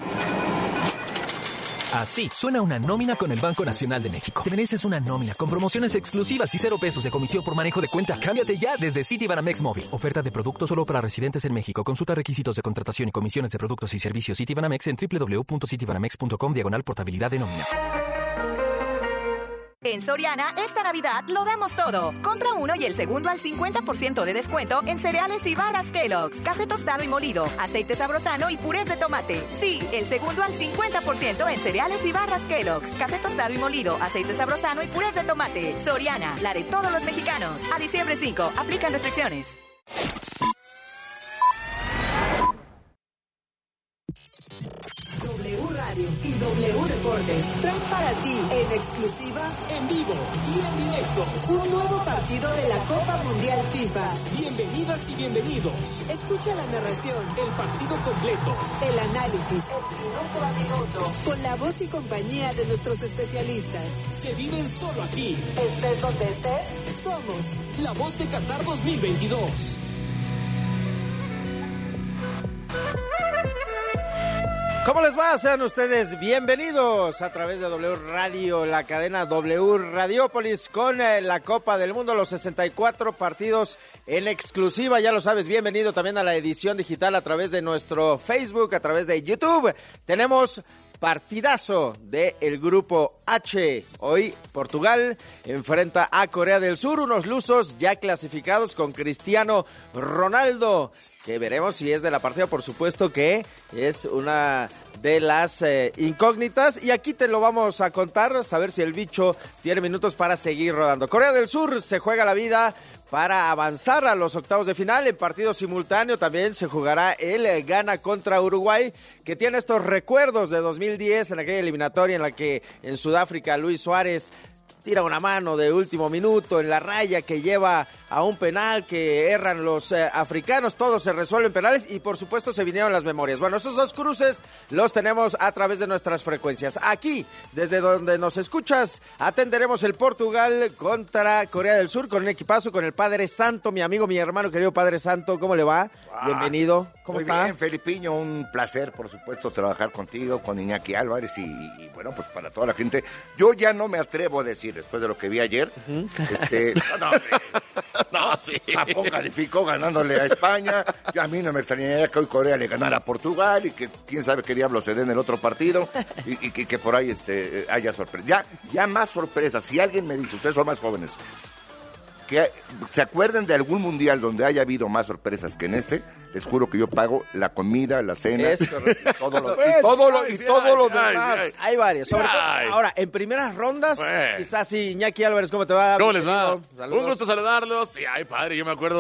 Así suena una nómina con el Banco Nacional de México. Te mereces una nómina con promociones exclusivas y cero pesos de comisión por manejo de cuenta. Cámbiate ya desde Citibanamex Móvil. Oferta de producto solo para residentes en México. Consulta requisitos de contratación y comisiones de productos y servicios Citibanamex en doble u doble u doble u punto citibanamex punto com diagonal portabilidad de nómina. En Soriana, esta Navidad lo damos todo. Compra uno y el segundo al cincuenta por ciento de descuento en cereales y barras Kellogg's, café tostado y molido, aceite sabrosano y purés de tomate. Sí, el segundo al cincuenta por ciento en cereales y barras Kellogg's, café tostado y molido, aceite sabrosano y purés de tomate. Soriana, la de todos los mexicanos. A diciembre cinco, aplican restricciones. W Radio y W Deportes traen para ti en exclusiva, en vivo y en directo un nuevo partido de la Copa Mundial FIFA. Bienvenidas y bienvenidos. Escucha la narración, el partido completo, el análisis, el minuto a minuto, con la voz y compañía de nuestros especialistas. Se viven solo aquí. Estés donde estés, somos la voz de Qatar dos mil veintidós. ¿Cómo les va? Sean ustedes bienvenidos a través de W Radio, la cadena W Radiópolis con eh, la Copa del Mundo, los sesenta y cuatro partidos en exclusiva, ya lo sabes, bienvenido también a la edición digital a través de nuestro Facebook, a través de YouTube. Tenemos partidazo del grupo H. Hoy Portugal enfrenta a Corea del Sur, unos lusos ya clasificados con Cristiano Ronaldo, que veremos si es de la partida, por supuesto que es una de las eh, incógnitas, y aquí te lo vamos a contar, saber si el bicho tiene minutos para seguir rodando. Corea del Sur se juega la vida para avanzar a los octavos de final. En partido simultáneo también se jugará el Ghana contra Uruguay, que tiene estos recuerdos de dos mil diez, en aquella eliminatoria en la que en Sudáfrica Luis Suárez tira una mano de último minuto en la raya que lleva a un penal, que erran los eh, africanos, todo se resuelve en penales y por supuesto se vinieron las memorias. Bueno, esos dos cruces los tenemos a través de nuestras frecuencias. Aquí, desde donde nos escuchas, atenderemos el Portugal contra Corea del Sur con un equipazo, con el Padre Santo, mi amigo, mi hermano querido Padre Santo. ¿Cómo le va? Ah, bienvenido. ¿Cómo muy está? Bien, Felipiño, un placer, por supuesto, trabajar contigo, con Iñaki Álvarez y, y bueno, pues para toda la gente. Yo ya no me atrevo a decir, después de lo que vi ayer, uh-huh. este, no, no, no, sí. Japón calificó ganándole a España, y a mí no me extrañaría que hoy Corea le ganara a Portugal, y que quién sabe qué diablo se dé en el otro partido, y, y que, que por ahí este, haya sorpresa. Ya, ya más sorpresas, si alguien me dice, ustedes son más jóvenes, que se acuerden de algún mundial donde haya habido más sorpresas que en este, les juro que yo pago la comida, la cena, y todo lo, y todo lo, y todo lo demás. Hay varias, sobre todo, ahora, en primeras rondas, pues, quizás sí, Iñaki Álvarez, ¿cómo te va? ¿Cómo les va? Saludos. Un gusto saludarlos. Y ay, padre, yo me acuerdo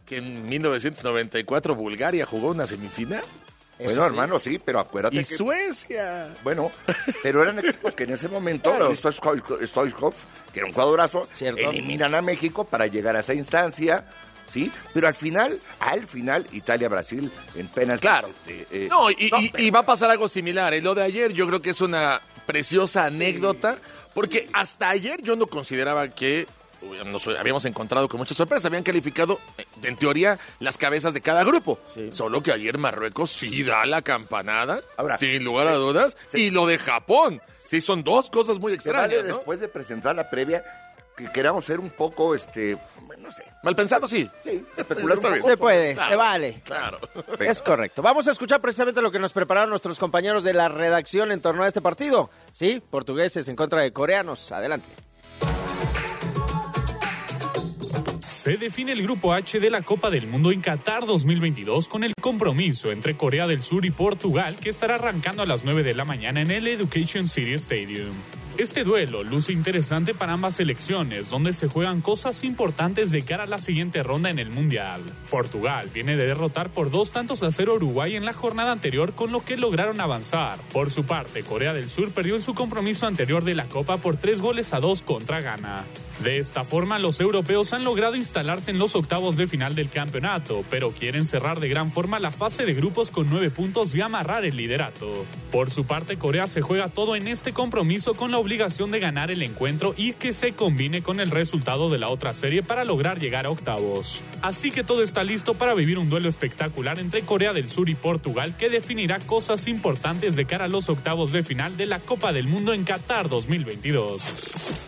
que en mil novecientos noventa y cuatro Bulgaria jugó una semifinal. Bueno, sí. hermano, sí, pero acuérdate y que... Y Suecia. Bueno, pero eran equipos que en ese momento, claro. Stoichkov, que era un jugadorazo, eliminan a México para llegar a esa instancia, ¿sí? Pero al final, al final, Italia-Brasil en penalti. Claro. Eh, eh, no, y, no, y, pero... y va a pasar algo similar. ¿eh? Lo de ayer yo creo que es una preciosa anécdota, porque hasta ayer yo no consideraba que... Nos habíamos encontrado con muchas sorpresas, habían calificado, en teoría, las cabezas de cada grupo. Sí. Solo que ayer Marruecos sí da la campanada, Ahora, sin lugar a dudas, sí. y lo de Japón. Sí, son dos cosas muy extrañas, vale, ¿no? Después de presentar la previa, que queramos ser un poco, este, no sé. Mal pensado, sí. Sí, especular un poco. Se puede, claro, se vale. Claro. Es correcto. Vamos a escuchar precisamente lo que nos prepararon nuestros compañeros de la redacción en torno a este partido. Sí, portugueses en contra de coreanos. Adelante. Se define el Grupo H de la Copa del Mundo en Qatar dos mil veintidós con el compromiso entre Corea del Sur y Portugal, que estará arrancando a las nueve de la mañana en el Education City Stadium. Este duelo luce interesante para ambas selecciones, donde se juegan cosas importantes de cara a la siguiente ronda en el Mundial. Portugal viene de derrotar por dos tantos a cero a Uruguay en la jornada anterior, con lo que lograron avanzar. Por su parte, Corea del Sur perdió en su compromiso anterior de la Copa por tres goles a dos contra Ghana. De esta forma, los europeos han logrado instalarse en los octavos de final del campeonato, pero quieren cerrar de gran forma la fase de grupos con nueve puntos y amarrar el liderato. Por su parte, Corea se juega todo en este compromiso con la obligación de ganar el encuentro y que se combine con el resultado de la otra serie para lograr llegar a octavos. Así que todo está listo para vivir un duelo espectacular entre Corea del Sur y Portugal, que definirá cosas importantes de cara a los octavos de final de la Copa del Mundo en Qatar dos mil veintidós.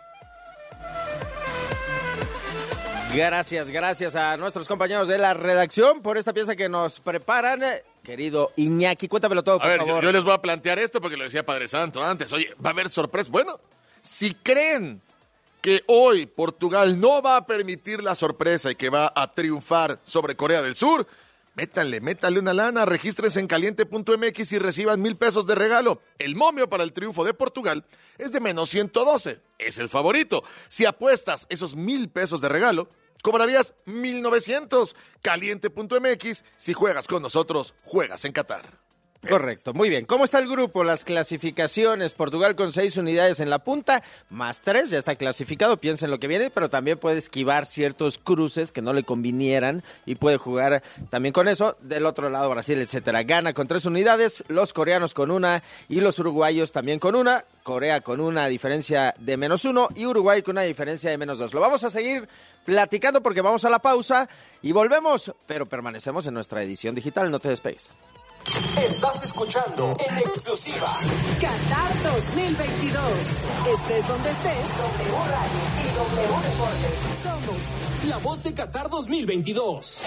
Gracias, gracias a nuestros compañeros de la redacción por esta pieza que nos preparan. Querido Iñaki, cuéntamelo todo, por a ver, favor. Yo, yo les voy a plantear esto porque lo decía Padre Santo antes. Oye, va a haber sorpresa. Bueno, si creen que hoy Portugal no va a permitir la sorpresa y que va a triunfar sobre Corea del Sur, métanle, métanle una lana, regístrense en caliente punto m x y reciban mil pesos de regalo. El momio para el triunfo de Portugal es de menos ciento doce. Es el favorito. Si apuestas esos mil pesos de regalo, cobrarías mil novecientos. caliente punto m x. Si juegas con nosotros, juegas en Qatar. Correcto, muy bien. ¿Cómo está el grupo? Las clasificaciones. Portugal con seis unidades en la punta, más tres, ya está clasificado. Piensa en lo que viene, pero también puede esquivar ciertos cruces que no le convinieran y puede jugar también con eso. Del otro lado, Brasil, etcétera. Gana con tres unidades, los coreanos con una y los uruguayos también con una. Corea con una diferencia de menos uno y Uruguay con una diferencia de menos dos. Lo vamos a seguir platicando porque vamos a la pausa y volvemos, pero permanecemos en nuestra edición digital. No te despegues. Estás escuchando en exclusiva Qatar dos mil veintidós. Estés donde estés, W Radio y W Deportes. Somos la voz de Qatar dos mil veintidós.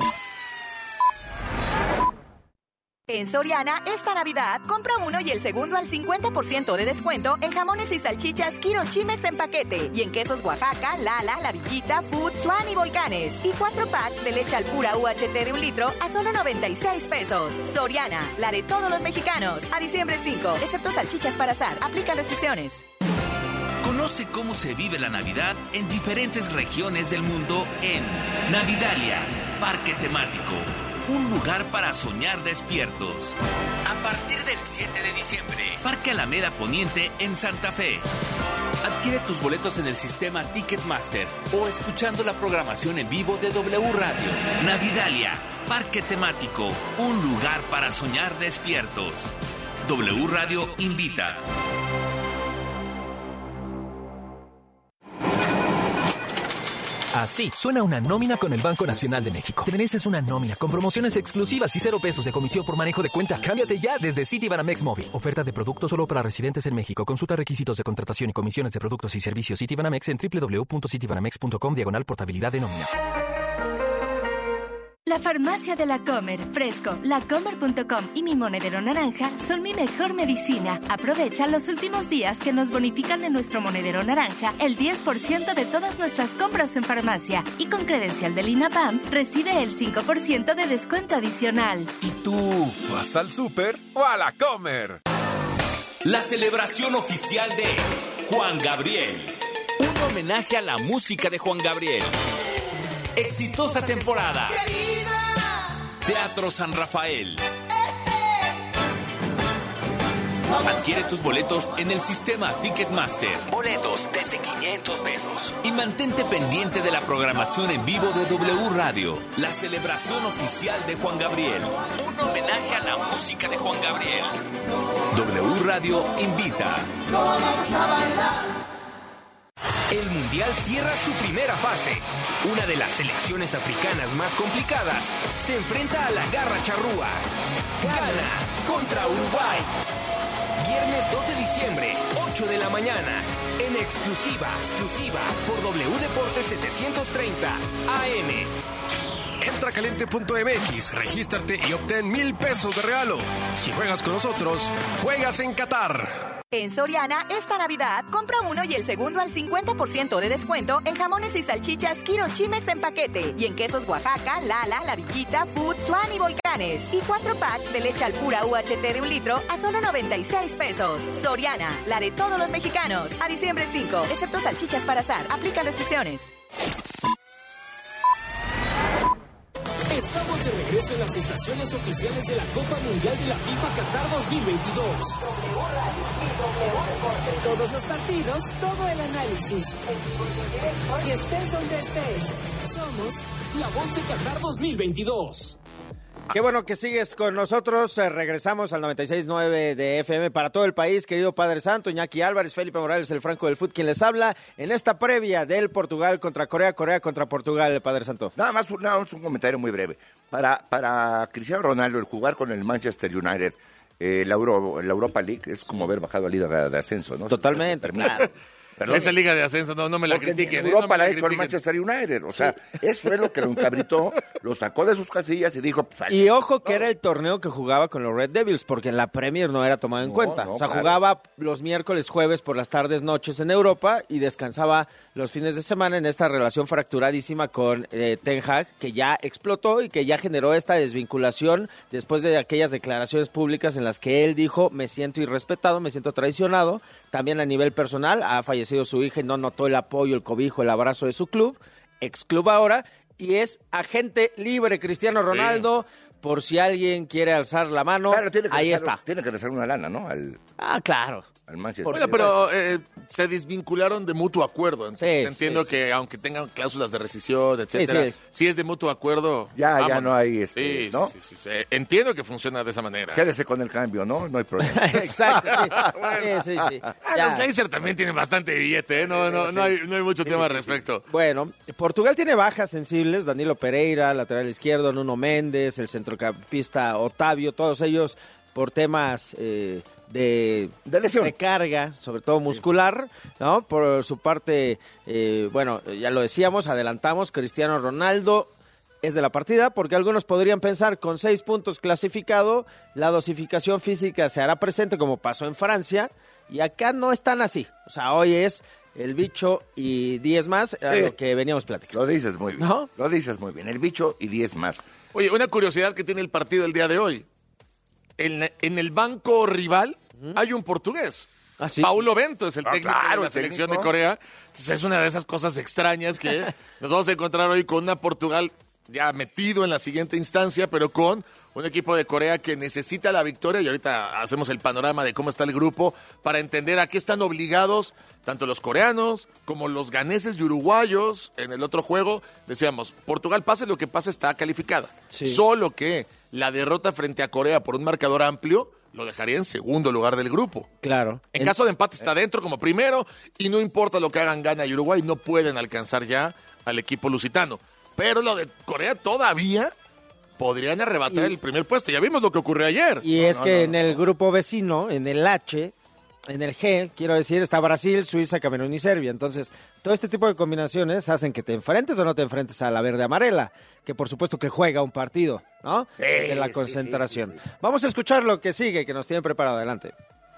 En Soriana, esta Navidad, compra uno y el segundo al cincuenta por ciento de descuento en jamones y salchichas Kiro Chimex en paquete. Y en quesos Oaxaca, Lala, La Villita, Food, Swan y Volcanes. Y cuatro packs de leche Alpura U H T de un litro a solo noventa y seis pesos. Soriana, la de todos los mexicanos. A diciembre cinco, excepto salchichas para asar. Aplica restricciones. Conoce cómo se vive la Navidad en diferentes regiones del mundo en Navidalia, parque temático. Un lugar para soñar despiertos. A partir del siete de diciembre, Parque Alameda Poniente en Santa Fe. Adquiere tus boletos en el sistema Ticketmaster o escuchando la programación en vivo de W Radio. Navidalia, parque temático, un lugar para soñar despiertos. W Radio invita. Así suena una nómina con el Banco Nacional de México. Te mereces una nómina con promociones exclusivas y cero pesos de comisión por manejo de cuenta. Cámbiate ya desde Citibanamex Móvil. Oferta de producto solo para residentes en México. Consulta requisitos de contratación y comisiones de productos y servicios Citibanamex en doble u doble u doble u punto citibanamex punto com diagonal portabilidad de nómina. La farmacia de La Comer, Fresco, lacomer punto com y mi monedero naranja son mi mejor medicina. Aprovecha los últimos días que nos bonifican en nuestro monedero naranja el diez por ciento de todas nuestras compras en farmacia. Y con credencial del INAPAM, recibe el cinco por ciento de descuento adicional. ¿Y tú vas al súper o a La Comer? La celebración oficial de Juan Gabriel. Un homenaje a la música de Juan Gabriel. Exitosa temporada. ¡Querida! Teatro San Rafael. Adquiere tus boletos en el sistema Ticketmaster. Boletos desde quinientos pesos. Y mantente pendiente de la programación en vivo de W Radio, la celebración oficial de Juan Gabriel. Un homenaje a la música de Juan Gabriel. W Radio invita. El Mundial cierra su primera fase. Una de las selecciones africanas más complicadas se enfrenta a la Garra Charrúa. Ghana contra Uruguay. Viernes dos de diciembre, ocho de la mañana. En exclusiva, exclusiva por W Deportes setecientos treinta A M. Entra a caliente punto m x, regístrate y obtén mil pesos de regalo. Si juegas con nosotros, juegas en Qatar. En Soriana, esta Navidad, compra uno y el segundo al cincuenta por ciento de descuento en jamones y salchichas Kiro Chimex en paquete. Y en quesos Oaxaca, Lala, La Villita, Food, Swan y Volcanes. Y cuatro packs de leche Alpura U H T de un litro a solo noventa y seis pesos. Soriana, la de todos los mexicanos. A diciembre cinco, excepto salchichas para asar. Aplica restricciones. Estamos de regreso en las estaciones oficiales de la Copa Mundial de la FIFA Qatar dos mil veintidós. Todos los partidos, todo el análisis. Y estés donde estés. Somos la voz de Qatar dos mil veintidós. Qué bueno que sigues con nosotros. Eh, regresamos al noventa y seis punto nueve de F M para todo el país, querido Padre Santo, Iñaki Álvarez, Felipe Morales, el Franco del Fut, quien les habla en esta previa del Portugal contra Corea, Corea contra Portugal, Padre Santo. Nada más, nada más un comentario muy breve. Para, para Cristiano Ronaldo, el jugar con el Manchester United, eh, la, Euro, la Europa League, es como haber bajado a liga de ascenso, ¿no? Totalmente, claro. Perdón. Esa liga de ascenso, no, no me la Porque critiquen. En Europa no me la ha la hecho el Manchester United. O sea, sí. Eso es lo que lo encabritó, lo sacó de sus casillas y dijo... Pues, y ojo que no. Era el torneo que jugaba con los Red Devils, porque en la Premier no era tomado en no, cuenta. No, o sea, claro. Jugaba los miércoles, jueves, por las tardes, noches en Europa y descansaba los fines de semana en esta relación fracturadísima con eh, Ten Hag, que ya explotó y que ya generó esta desvinculación después de aquellas declaraciones públicas en las que él dijo, me siento irrespetado, me siento traicionado. También a nivel personal, ha fallecido su hija y no notó el apoyo, el cobijo, el abrazo de su club, ex club ahora, y es agente libre Cristiano Ronaldo, sí. Por si alguien quiere alzar la mano, claro, tiene que ahí rezar, está. Tiene que rezar una lana, ¿no? Al, ah, claro. Al Manchester. Bueno, pero eh, se desvincularon de mutuo acuerdo. Entonces, sí, entiendo sí, que sí. aunque tengan cláusulas de rescisión, etcétera, sí, sí. si es de mutuo acuerdo, ya, vámonos. ya no hay este, sí, ¿no? Sí, sí, sí, sí. Entiendo que funciona de esa manera. Quédese con el cambio, ¿no? No hay problema. Exacto, sí. Bueno, sí, sí, sí. Ah, los Kaiser también tienen bastante billete, ¿eh? No, no, no, hay, no hay mucho sí, tema al respecto. Bueno, Portugal tiene bajas sensibles, Danilo Pereira, lateral izquierdo, Nuno Méndez, el centrocampista Otavio, todos ellos por temas eh, de, de lesión, de carga, sobre todo muscular, ¿no? Por su parte, eh, bueno, ya lo decíamos, adelantamos, Cristiano Ronaldo es de la partida, porque algunos podrían pensar, con seis puntos clasificado, la dosificación física se hará presente como pasó en Francia, y acá no es tan así. O sea, hoy es el bicho y diez más, a eh, lo que veníamos platicando. Lo dices muy bien, ¿no? Lo dices muy bien, el bicho y diez más. Oye, una curiosidad que tiene el partido el día de hoy. En, en el banco rival uh-huh. hay un portugués. ¿Ah, sí? Paulo Bento es el ah, técnico claro, de la selección técnico. de Corea. Entonces es una de esas cosas extrañas que nos vamos a encontrar hoy con una Portugal ya metido en la siguiente instancia, pero con un equipo de Corea que necesita la victoria, y ahorita hacemos el panorama de cómo está el grupo para entender a qué están obligados tanto los coreanos como los ganeses y uruguayos. En el otro juego decíamos, Portugal, pase lo que pase, está calificada. Sí. Solo que la derrota frente a Corea por un marcador amplio lo dejaría en segundo lugar del grupo. Claro. En el... caso de empate está dentro como primero, y no importa lo que hagan Ghana y Uruguay, no pueden alcanzar ya al equipo lusitano. Pero lo de Corea todavía podrían arrebatar y, el primer puesto. Ya vimos lo que ocurrió ayer. Y no, es no, que no, en no. el grupo vecino, en el H, en el G, quiero decir, está Brasil, Suiza, Camerún y Serbia. Entonces, todo este tipo de combinaciones hacen que te enfrentes o no te enfrentes a la verde-amarela, que por supuesto que juega un partido, ¿no? Sí, en la sí, concentración. Sí, sí, sí. Vamos a escuchar lo que sigue, que nos tienen preparado. Adelante.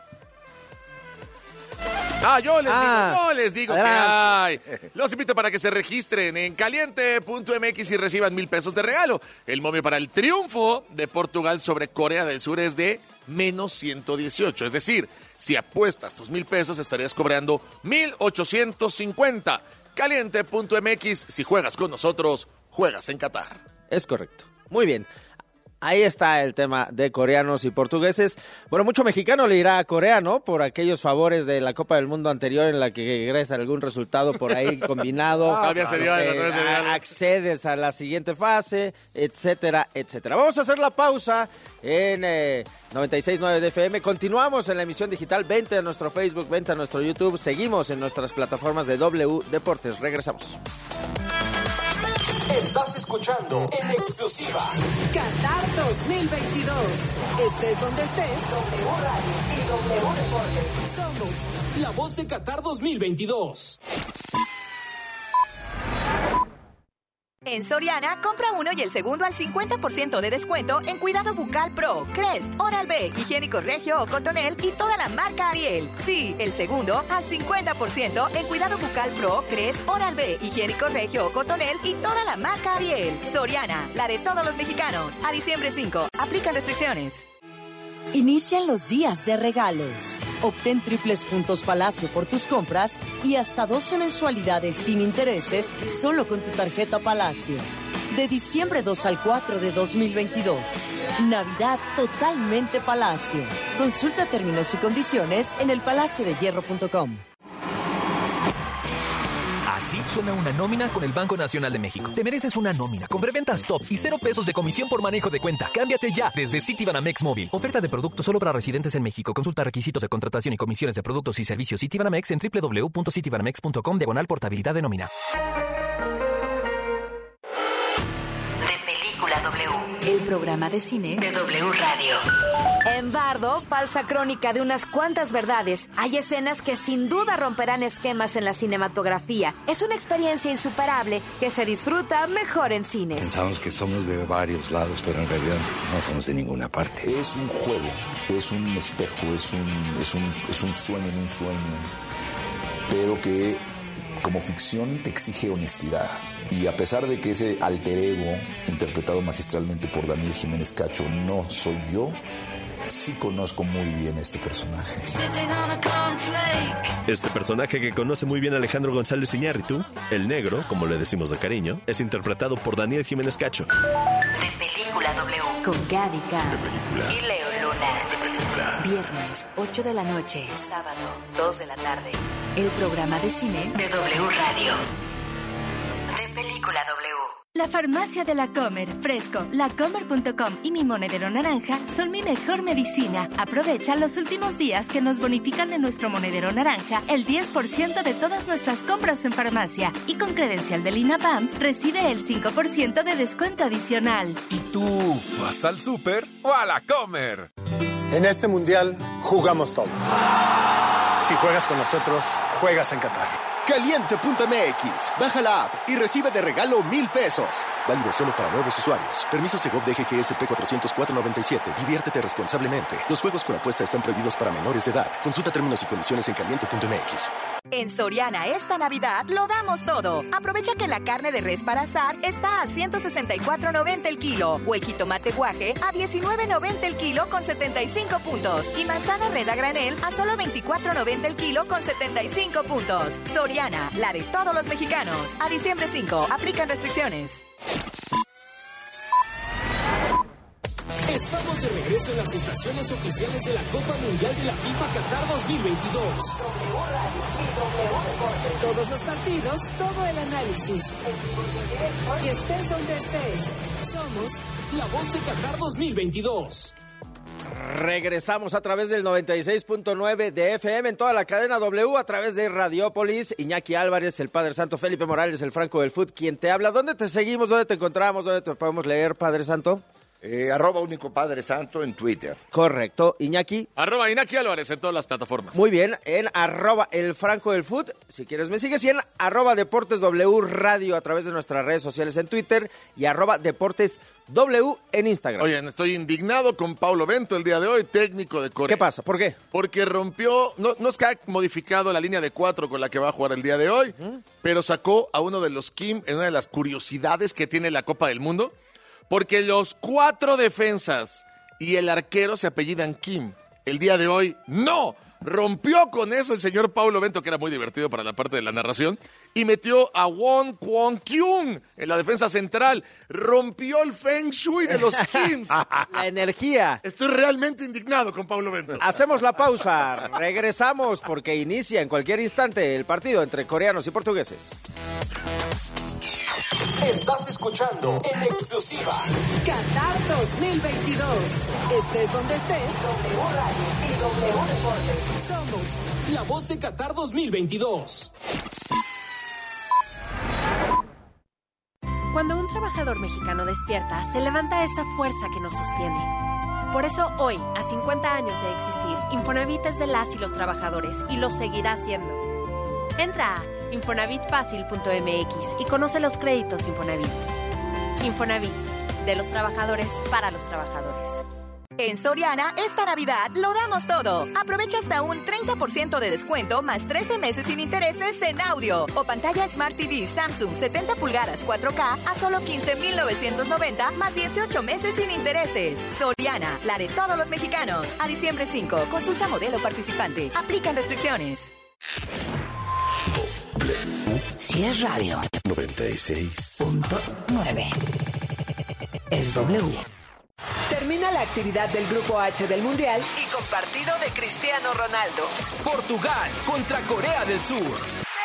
Ah, yo les ah, digo, yo les digo adelante. que hay. Los invito para que se registren en caliente punto m x y reciban mil pesos de regalo. El momio para el triunfo de Portugal sobre Corea del Sur es de menos ciento dieciocho. Es decir, si apuestas tus mil pesos estarías cobrando mil ochocientos cincuenta. caliente punto m x, si juegas con nosotros, juegas en Qatar. Es correcto. Muy bien. Ahí está el tema de coreanos y portugueses. Bueno, mucho mexicano le irá a Corea, ¿no? Por aquellos favores de la Copa del Mundo anterior en la que regresa algún resultado por ahí combinado. Ah, claro, se dio, eh, se dio. a, accedes a la siguiente fase, etcétera, etcétera. Vamos a hacer la pausa en eh, noventa y seis punto nueve de F M. Continuamos en la emisión digital. Vente a nuestro Facebook, vente a nuestro YouTube. Seguimos en nuestras plataformas de W Deportes. Regresamos. Estás escuchando en exclusiva Qatar dos mil veintidós. Estés donde estés, W Radio y W Deportes. Somos la voz de Qatar dos mil veintidós. En Soriana, compra uno y el segundo al cincuenta por ciento de descuento en Cuidado Bucal Pro, Crest, Oral-B, Higiénico Regio o Cotonel y toda la marca Ariel. Sí, el segundo al cincuenta por ciento en Cuidado Bucal Pro, Crest, Oral-B, Higiénico Regio o Cotonel y toda la marca Ariel. Soriana, la de todos los mexicanos. A diciembre cinco, aplican restricciones. Inician los días de regalos. Obtén triples puntos Palacio por tus compras y hasta doce mensualidades sin intereses solo con tu tarjeta Palacio. De diciembre dos al cuatro de dos mil veintidós. Navidad totalmente Palacio. Consulta términos y condiciones en el palacio de hierro punto com. Así suena una nómina con el Banco Nacional de México. Te mereces una nómina con preventas top y cero pesos de comisión por manejo de cuenta. Cámbiate ya desde Citibanamex Móvil. Oferta de producto solo para residentes en México. Consulta requisitos de contratación y comisiones de productos y servicios Citibanamex en doble u doble u doble u punto citibanamex punto com diagonal portabilidad de nómina. De Película W, el programa de cine de W Radio. En Bardo, falsa crónica de unas cuantas verdades, hay escenas que sin duda romperán esquemas en la cinematografía. Es una experiencia insuperable que se disfruta mejor en cines. Pensamos que somos de varios lados, pero en realidad no somos de ninguna parte. Es un juego, es un espejo, es un, es un, es un sueño en un sueño, pero que como ficción te exige honestidad. Y a pesar de que ese alter ego, interpretado magistralmente por Daniel Jiménez Cacho, no soy yo, sí conozco muy bien este personaje. Este personaje que conoce muy bien Alejandro González Iñárritu, el negro, como le decimos de cariño, es interpretado por Daniel Jiménez Cacho. De Película W, con Gaby Cam y Leo Luna. De Película. Viernes, ocho de la noche, sábado, dos de la tarde. El programa de cine de W Radio. De Película W. La farmacia de La Comer, Fresco, lacomer punto com y mi monedero naranja son mi mejor medicina. Aprovecha los últimos días que nos bonifican en nuestro monedero naranja el diez por ciento de todas nuestras compras en farmacia. Y con credencial del INAPAM, recibe el cinco por ciento de descuento adicional. ¿Y tú vas al súper o a La Comer? En este mundial jugamos todos. Si juegas con nosotros, juegas en Qatar. Caliente punto M X. Baja la app y recibe de regalo mil pesos. Válido solo para nuevos usuarios. Permiso Segov de G G S P cuatrocientos cuatro noventa y siete. Diviértete responsablemente. Los juegos con apuesta están prohibidos para menores de edad. Consulta términos y condiciones en caliente punto M X. En Soriana esta Navidad lo damos todo. Aprovecha que la carne de res para asar está a ciento sesenta y cuatro noventa el kilo o el jitomate guaje a diecinueve noventa el kilo con setenta y cinco puntos y manzana red a granel a solo veinticuatro noventa el kilo con setenta y cinco puntos. Soriana, la de todos los mexicanos. A diciembre cinco, aplican restricciones. Estamos de regreso en las estaciones oficiales de la Copa Mundial de la FIFA Qatar dos mil veintidós. Todos los partidos, todo el análisis. Y estés donde estés. Somos la voz de Qatar dos mil veintidós. Regresamos a través del noventa y seis punto nueve de F M en toda la cadena W, a través de Radiópolis. Iñaki Álvarez, el Padre Santo, Felipe Morales, el Franco del Foot, quien te habla. ¿Dónde te seguimos? ¿Dónde te encontramos? ¿Dónde te podemos leer, Padre Santo? Eh, arroba único Padre Santo en Twitter. Correcto. Iñaki. Arroba Iñaki Álvarez en todas las plataformas. Muy bien. En arroba el Franco del Foot, si quieres me sigues. Y en arroba Deportes W Radio a través de nuestras redes sociales en Twitter. Y arroba Deportes W en Instagram. Oigan, estoy indignado con Paulo Bento el día de hoy, técnico de Corea. ¿Qué pasa? ¿Por qué? Porque rompió, no, no es que ha modificado la línea de cuatro con la que va a jugar el día de hoy, ¿Mm? pero sacó a uno de los Kim en una de las curiosidades que tiene la Copa del Mundo. Porque los cuatro defensas y el arquero se apellidan Kim. El día de hoy, no. Rompió con eso el señor Paulo Bento, que era muy divertido para la parte de la narración, y metió a Won Kwon Kyung en la defensa central. Rompió el Feng Shui de los Kings. La energía. Estoy realmente indignado con Paulo Bento. Hacemos la pausa. Regresamos porque inicia en cualquier instante el partido entre coreanos y portugueses. Estás escuchando en exclusiva Qatar dos mil veintidós. Estés donde estés, W Radio y W Deportes. Somos la voz de Qatar dos mil veintidós. Cuando un trabajador mexicano despierta, se levanta esa fuerza que nos sostiene. Por eso hoy, a cincuenta años de existir, Infonavit es de las y los trabajadores y lo seguirá siendo. Entra a infonavit fácil punto m x y conoce los créditos Infonavit. Infonavit, de los trabajadores para los trabajadores. En Soriana, esta Navidad lo damos todo. Aprovecha hasta un treinta por ciento de descuento más trece meses sin intereses en audio. O pantalla Smart T V Samsung setenta pulgadas cuatro K a solo quince mil novecientos noventa más dieciocho meses sin intereses. Soriana, la de todos los mexicanos. A diciembre cinco, consulta modelo participante. Aplican restricciones. Si es radio noventa y seis punto nueve es W. Termina la actividad del Grupo H del Mundial y con partido de Cristiano Ronaldo. Portugal contra Corea del Sur. ¡Gol,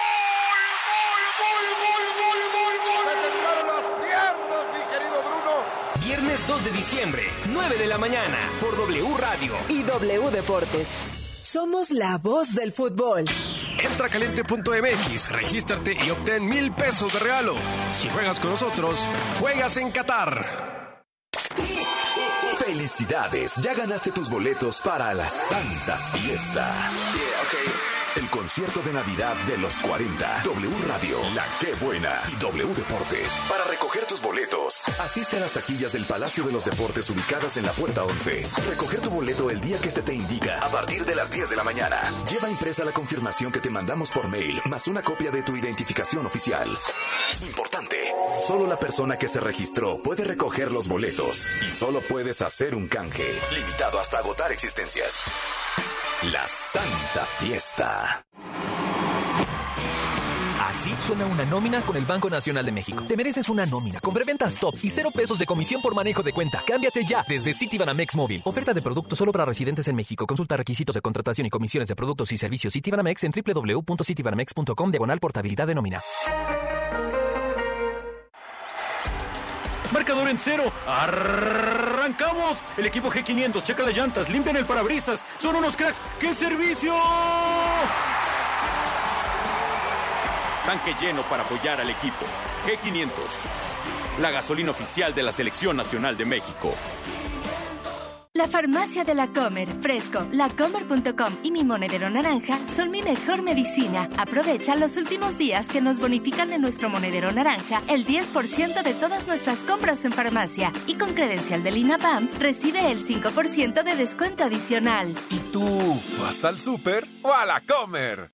gol, gol, gol, gol, gol! ¡Me temblaron las piernas, mi querido Bruno! Viernes dos de diciembre, nueve de la mañana, por W Radio y W Deportes. Somos la voz del fútbol. Entra a caliente punto m x, regístrate y obtén mil pesos de regalo. Si juegas con nosotros, juegas en Qatar. ¡Felicidades! Ya ganaste tus boletos para la Santa Fiesta. Yeah, okay. El concierto de Navidad de los cuarenta. W Radio, La Qué Buena y W Deportes. Para recoger tus boletos, asiste a las taquillas del Palacio de los Deportes ubicadas en la Puerta once. Recoger tu boleto el día que se te indica, a partir de las diez de la mañana. Lleva impresa la confirmación que te mandamos por mail, más una copia de tu identificación oficial. Importante, solo la persona que se registró puede recoger los boletos y solo puedes hacer un canje, limitado hasta agotar existencias. La Santa Fiesta. Así suena una nómina con el Banco Nacional de México. Te mereces una nómina con preventas top y cero pesos de comisión por manejo de cuenta. Cámbiate ya desde Citibanamex Móvil. Oferta de producto solo para residentes en México. Consulta requisitos de contratación y comisiones de productos y servicios Citibanamex en doble u doble u doble u punto citibanamex punto com diagonal portabilidad de nómina. Marcador en cero. ¡Arrancamos! El equipo G quinientos checa las llantas, limpian el parabrisas. ¡Son unos cracks! ¡Qué servicio! Tanque lleno para apoyar al equipo. G quinientos, la gasolina oficial de la Selección Nacional de México. La farmacia de La Comer, Fresco, la comer punto com y mi monedero naranja son mi mejor medicina. Aprovecha los últimos días que nos bonifican en nuestro monedero naranja el diez por ciento de todas nuestras compras en farmacia. Y con credencial del INAPAM, recibe el cinco por ciento de descuento adicional. ¿Y tú vas al súper o a La Comer?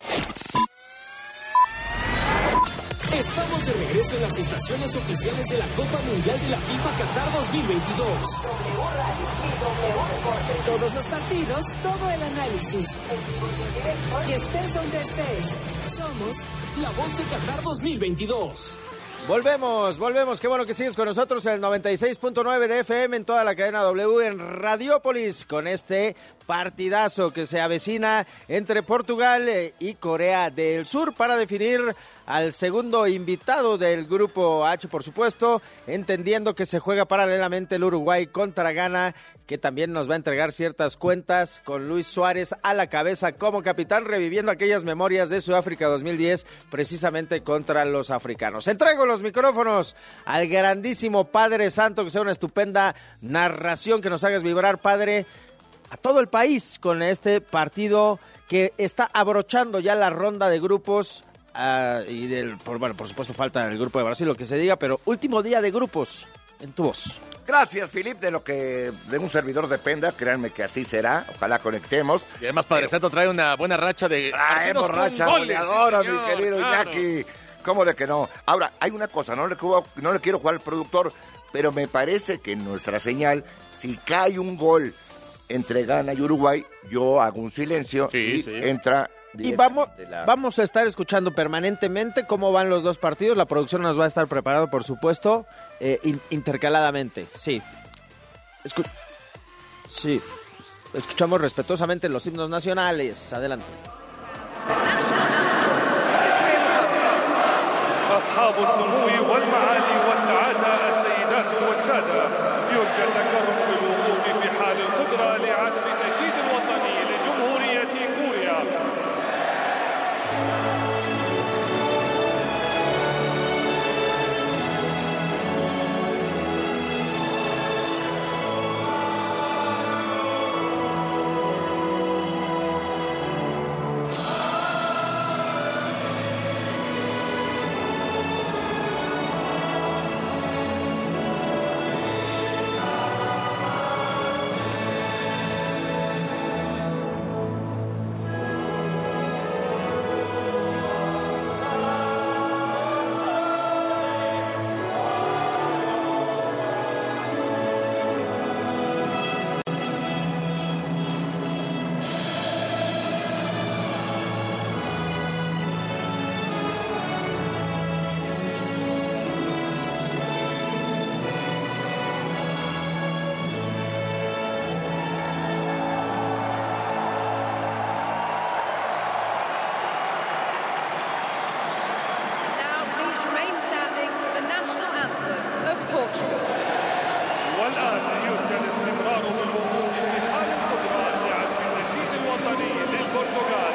Estamos de regreso en las estaciones oficiales de la Copa Mundial de la FIFA Qatar dos mil veintidós. W Radio y W Deportes. Todos los partidos, todo el análisis. Y estés donde estés. Somos la voz de Qatar dos mil veintidós. Volvemos, volvemos. Qué bueno que sigues con nosotros en el noventa y seis punto nueve de F M en toda la cadena W en Radiópolis con este partidazo que se avecina entre Portugal y Corea del Sur para definir al segundo invitado del Grupo H, por supuesto, entendiendo que se juega paralelamente el Uruguay contra Ghana, que también nos va a entregar ciertas cuentas con Luis Suárez a la cabeza como capitán, reviviendo aquellas memorias de Sudáfrica dos mil diez, precisamente contra los africanos. Entrego los micrófonos al grandísimo Padre Santo, que sea una estupenda narración, que nos hagas vibrar, Padre, a todo el país con este partido que está abrochando ya la ronda de grupos. Uh, y del, por, bueno, por supuesto falta el grupo de Brasil, lo que se diga, pero último día de grupos, en tu voz. Gracias, Filip, de lo que de un servidor dependa, créanme que así será, ojalá conectemos. Y además Padre pero, Santo trae una buena racha de... Traemos racha goleadora, sí, mi querido claro. Iñaki, ¿cómo de que no? Ahora, hay una cosa, no le, no le quiero jugar al productor, pero me parece que en nuestra señal, si cae un gol entre Ghana y Uruguay, yo hago un silencio Sí, y sí. entra... Y vamos, la- vamos a estar escuchando permanentemente cómo van los dos partidos. La producción nos va a estar preparando, por supuesto, eh, in- intercaladamente. Sí. Escu- sí. Escuchamos respetuosamente los himnos nacionales. Adelante. أصحاب السمو والمعالي والسعادة السيدات والسادة يرجى التكرم بالوقوف في حال القدرة لعزف النشيد الوطني لجمهورية كوريا. Now please remain standing for the national anthem of Portugal. والآن يرجى الاستمرار بالوقوف في حال القدرة لعزف النشيد الوطني للبرتغال.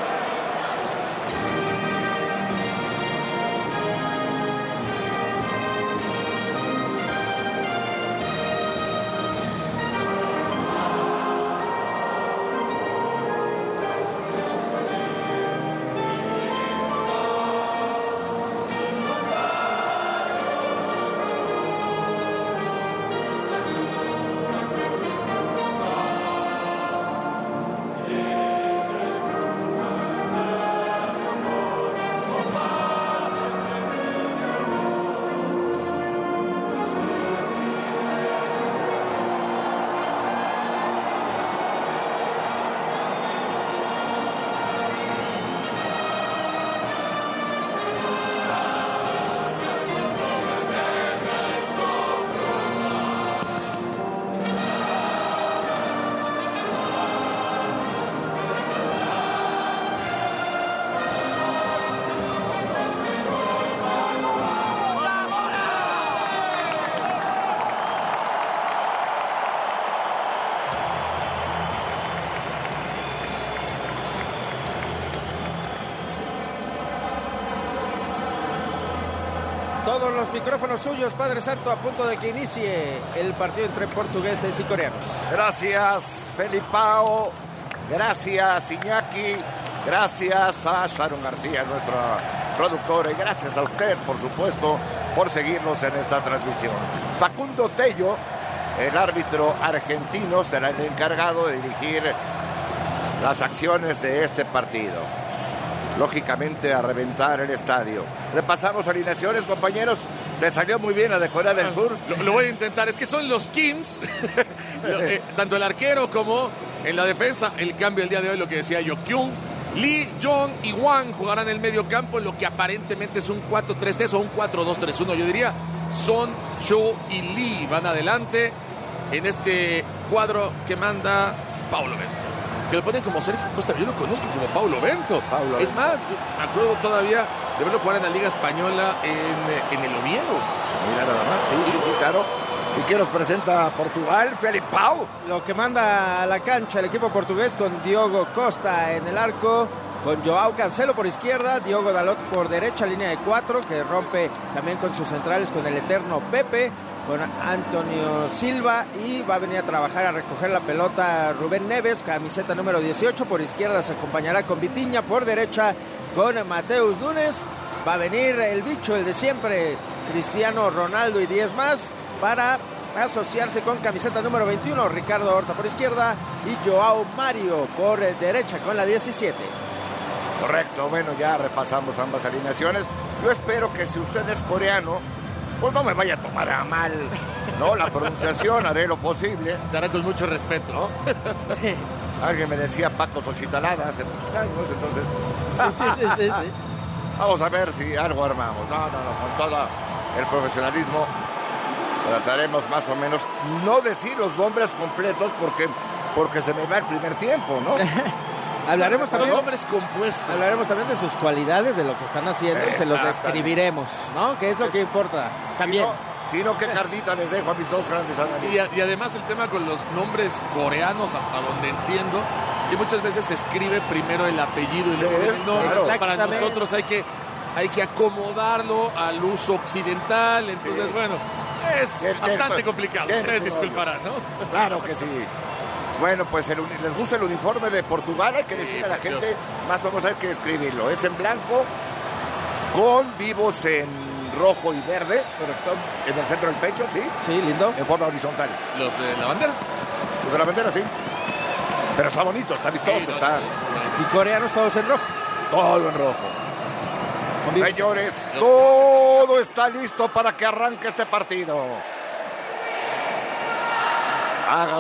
Todos los micrófonos suyos, Padre Santo, a punto de que inicie el partido entre portugueses y coreanos. Gracias, Felipao. Gracias, Iñaki. Gracias a Sharon García, nuestra productora. Y gracias a usted, por supuesto, por seguirnos en esta transmisión. Facundo Tello, el árbitro argentino, será el encargado de dirigir las acciones de este partido. Lógicamente, a reventar el estadio. Repasamos alineaciones, compañeros. ¿Te salió muy bien la de Corea del Sur? Lo, lo voy a intentar. Es que son los Kims. Lo, eh, tanto el arquero como en la defensa. El cambio el día de hoy, lo que decía yo, Kyung, Lee, Jong y Wang jugarán en el medio campo, lo que aparentemente es un cuatro tres tres o un cuatro dos tres uno. Yo diría, Son, Cho y Lee van adelante en este cuadro que manda Paulo Bento. Que lo ponen como Sergio Costa, yo lo conozco como Paulo Bento. Paulo es Bento. más, yo me acuerdo todavía de verlo jugar en la Liga Española en, en el Oviedo. Mira nada más, sí, sí, sí, claro. ¿Y qué nos presenta Portugal, Felipao? Lo que manda a la cancha el equipo portugués con Diogo Costa en el arco, con Joao Cancelo por izquierda, Diogo Dalot por derecha, línea de cuatro, que rompe también con sus centrales con el eterno Pepe, con Antonio Silva, y va a venir a trabajar a recoger la pelota Rubén Neves, camiseta número dieciocho, por izquierda se acompañará con Vitinha, por derecha con Mateus Nunes, va a venir el bicho, el de siempre, Cristiano Ronaldo y diez más, para asociarse con camiseta número veintiuno, Ricardo Horta por izquierda y Joao Mario por derecha con la diecisiete. Correcto, bueno, ya repasamos ambas alineaciones. Yo espero que si usted es coreano, pues no me vaya a tomar a mal, No, la pronunciación, haré lo posible. Se hará con mucho respeto, ¿no? Sí. Alguien me decía Paco Xochitalana hace muchos años, entonces... Sí, sí, sí, sí, sí. Vamos a ver si algo armamos. No, no, no, con todo el profesionalismo trataremos más o menos no decir los nombres completos porque, porque se me va el primer tiempo, ¿no? Hablaremos también, nombres compuestos. Hablaremos también de sus cualidades, de lo que están haciendo, y se los describiremos, ¿no? Que es lo que importa. También. Si no, ¿qué carnita les dejo a mis dos grandes analistas? Y, y además el tema con los nombres coreanos, hasta donde entiendo, es que muchas veces se escribe primero el apellido y luego Sí, el nombre. claro. Para nosotros hay que, hay que acomodarlo al uso occidental. Entonces, Sí. bueno, es ¿Qué- bastante qué- complicado. qué- Ustedes qué- disculparán, ¿no? Claro que sí. Bueno, pues el uni- les gusta el uniforme de Portugal, hay que Sí, decirle a la precioso. gente, más vamos a ver que describirlo. Es en blanco, con vivos en rojo y verde. Correcto. En el centro del pecho, ¿sí? Sí, lindo. En forma horizontal. Los de la bandera. Los de la bandera, sí. Pero está bonito, está vistoso, Sí, no, está Y coreanos todos en rojo. todo en rojo. Con vivos. Señores, todo está listo para que arranque este partido. Haga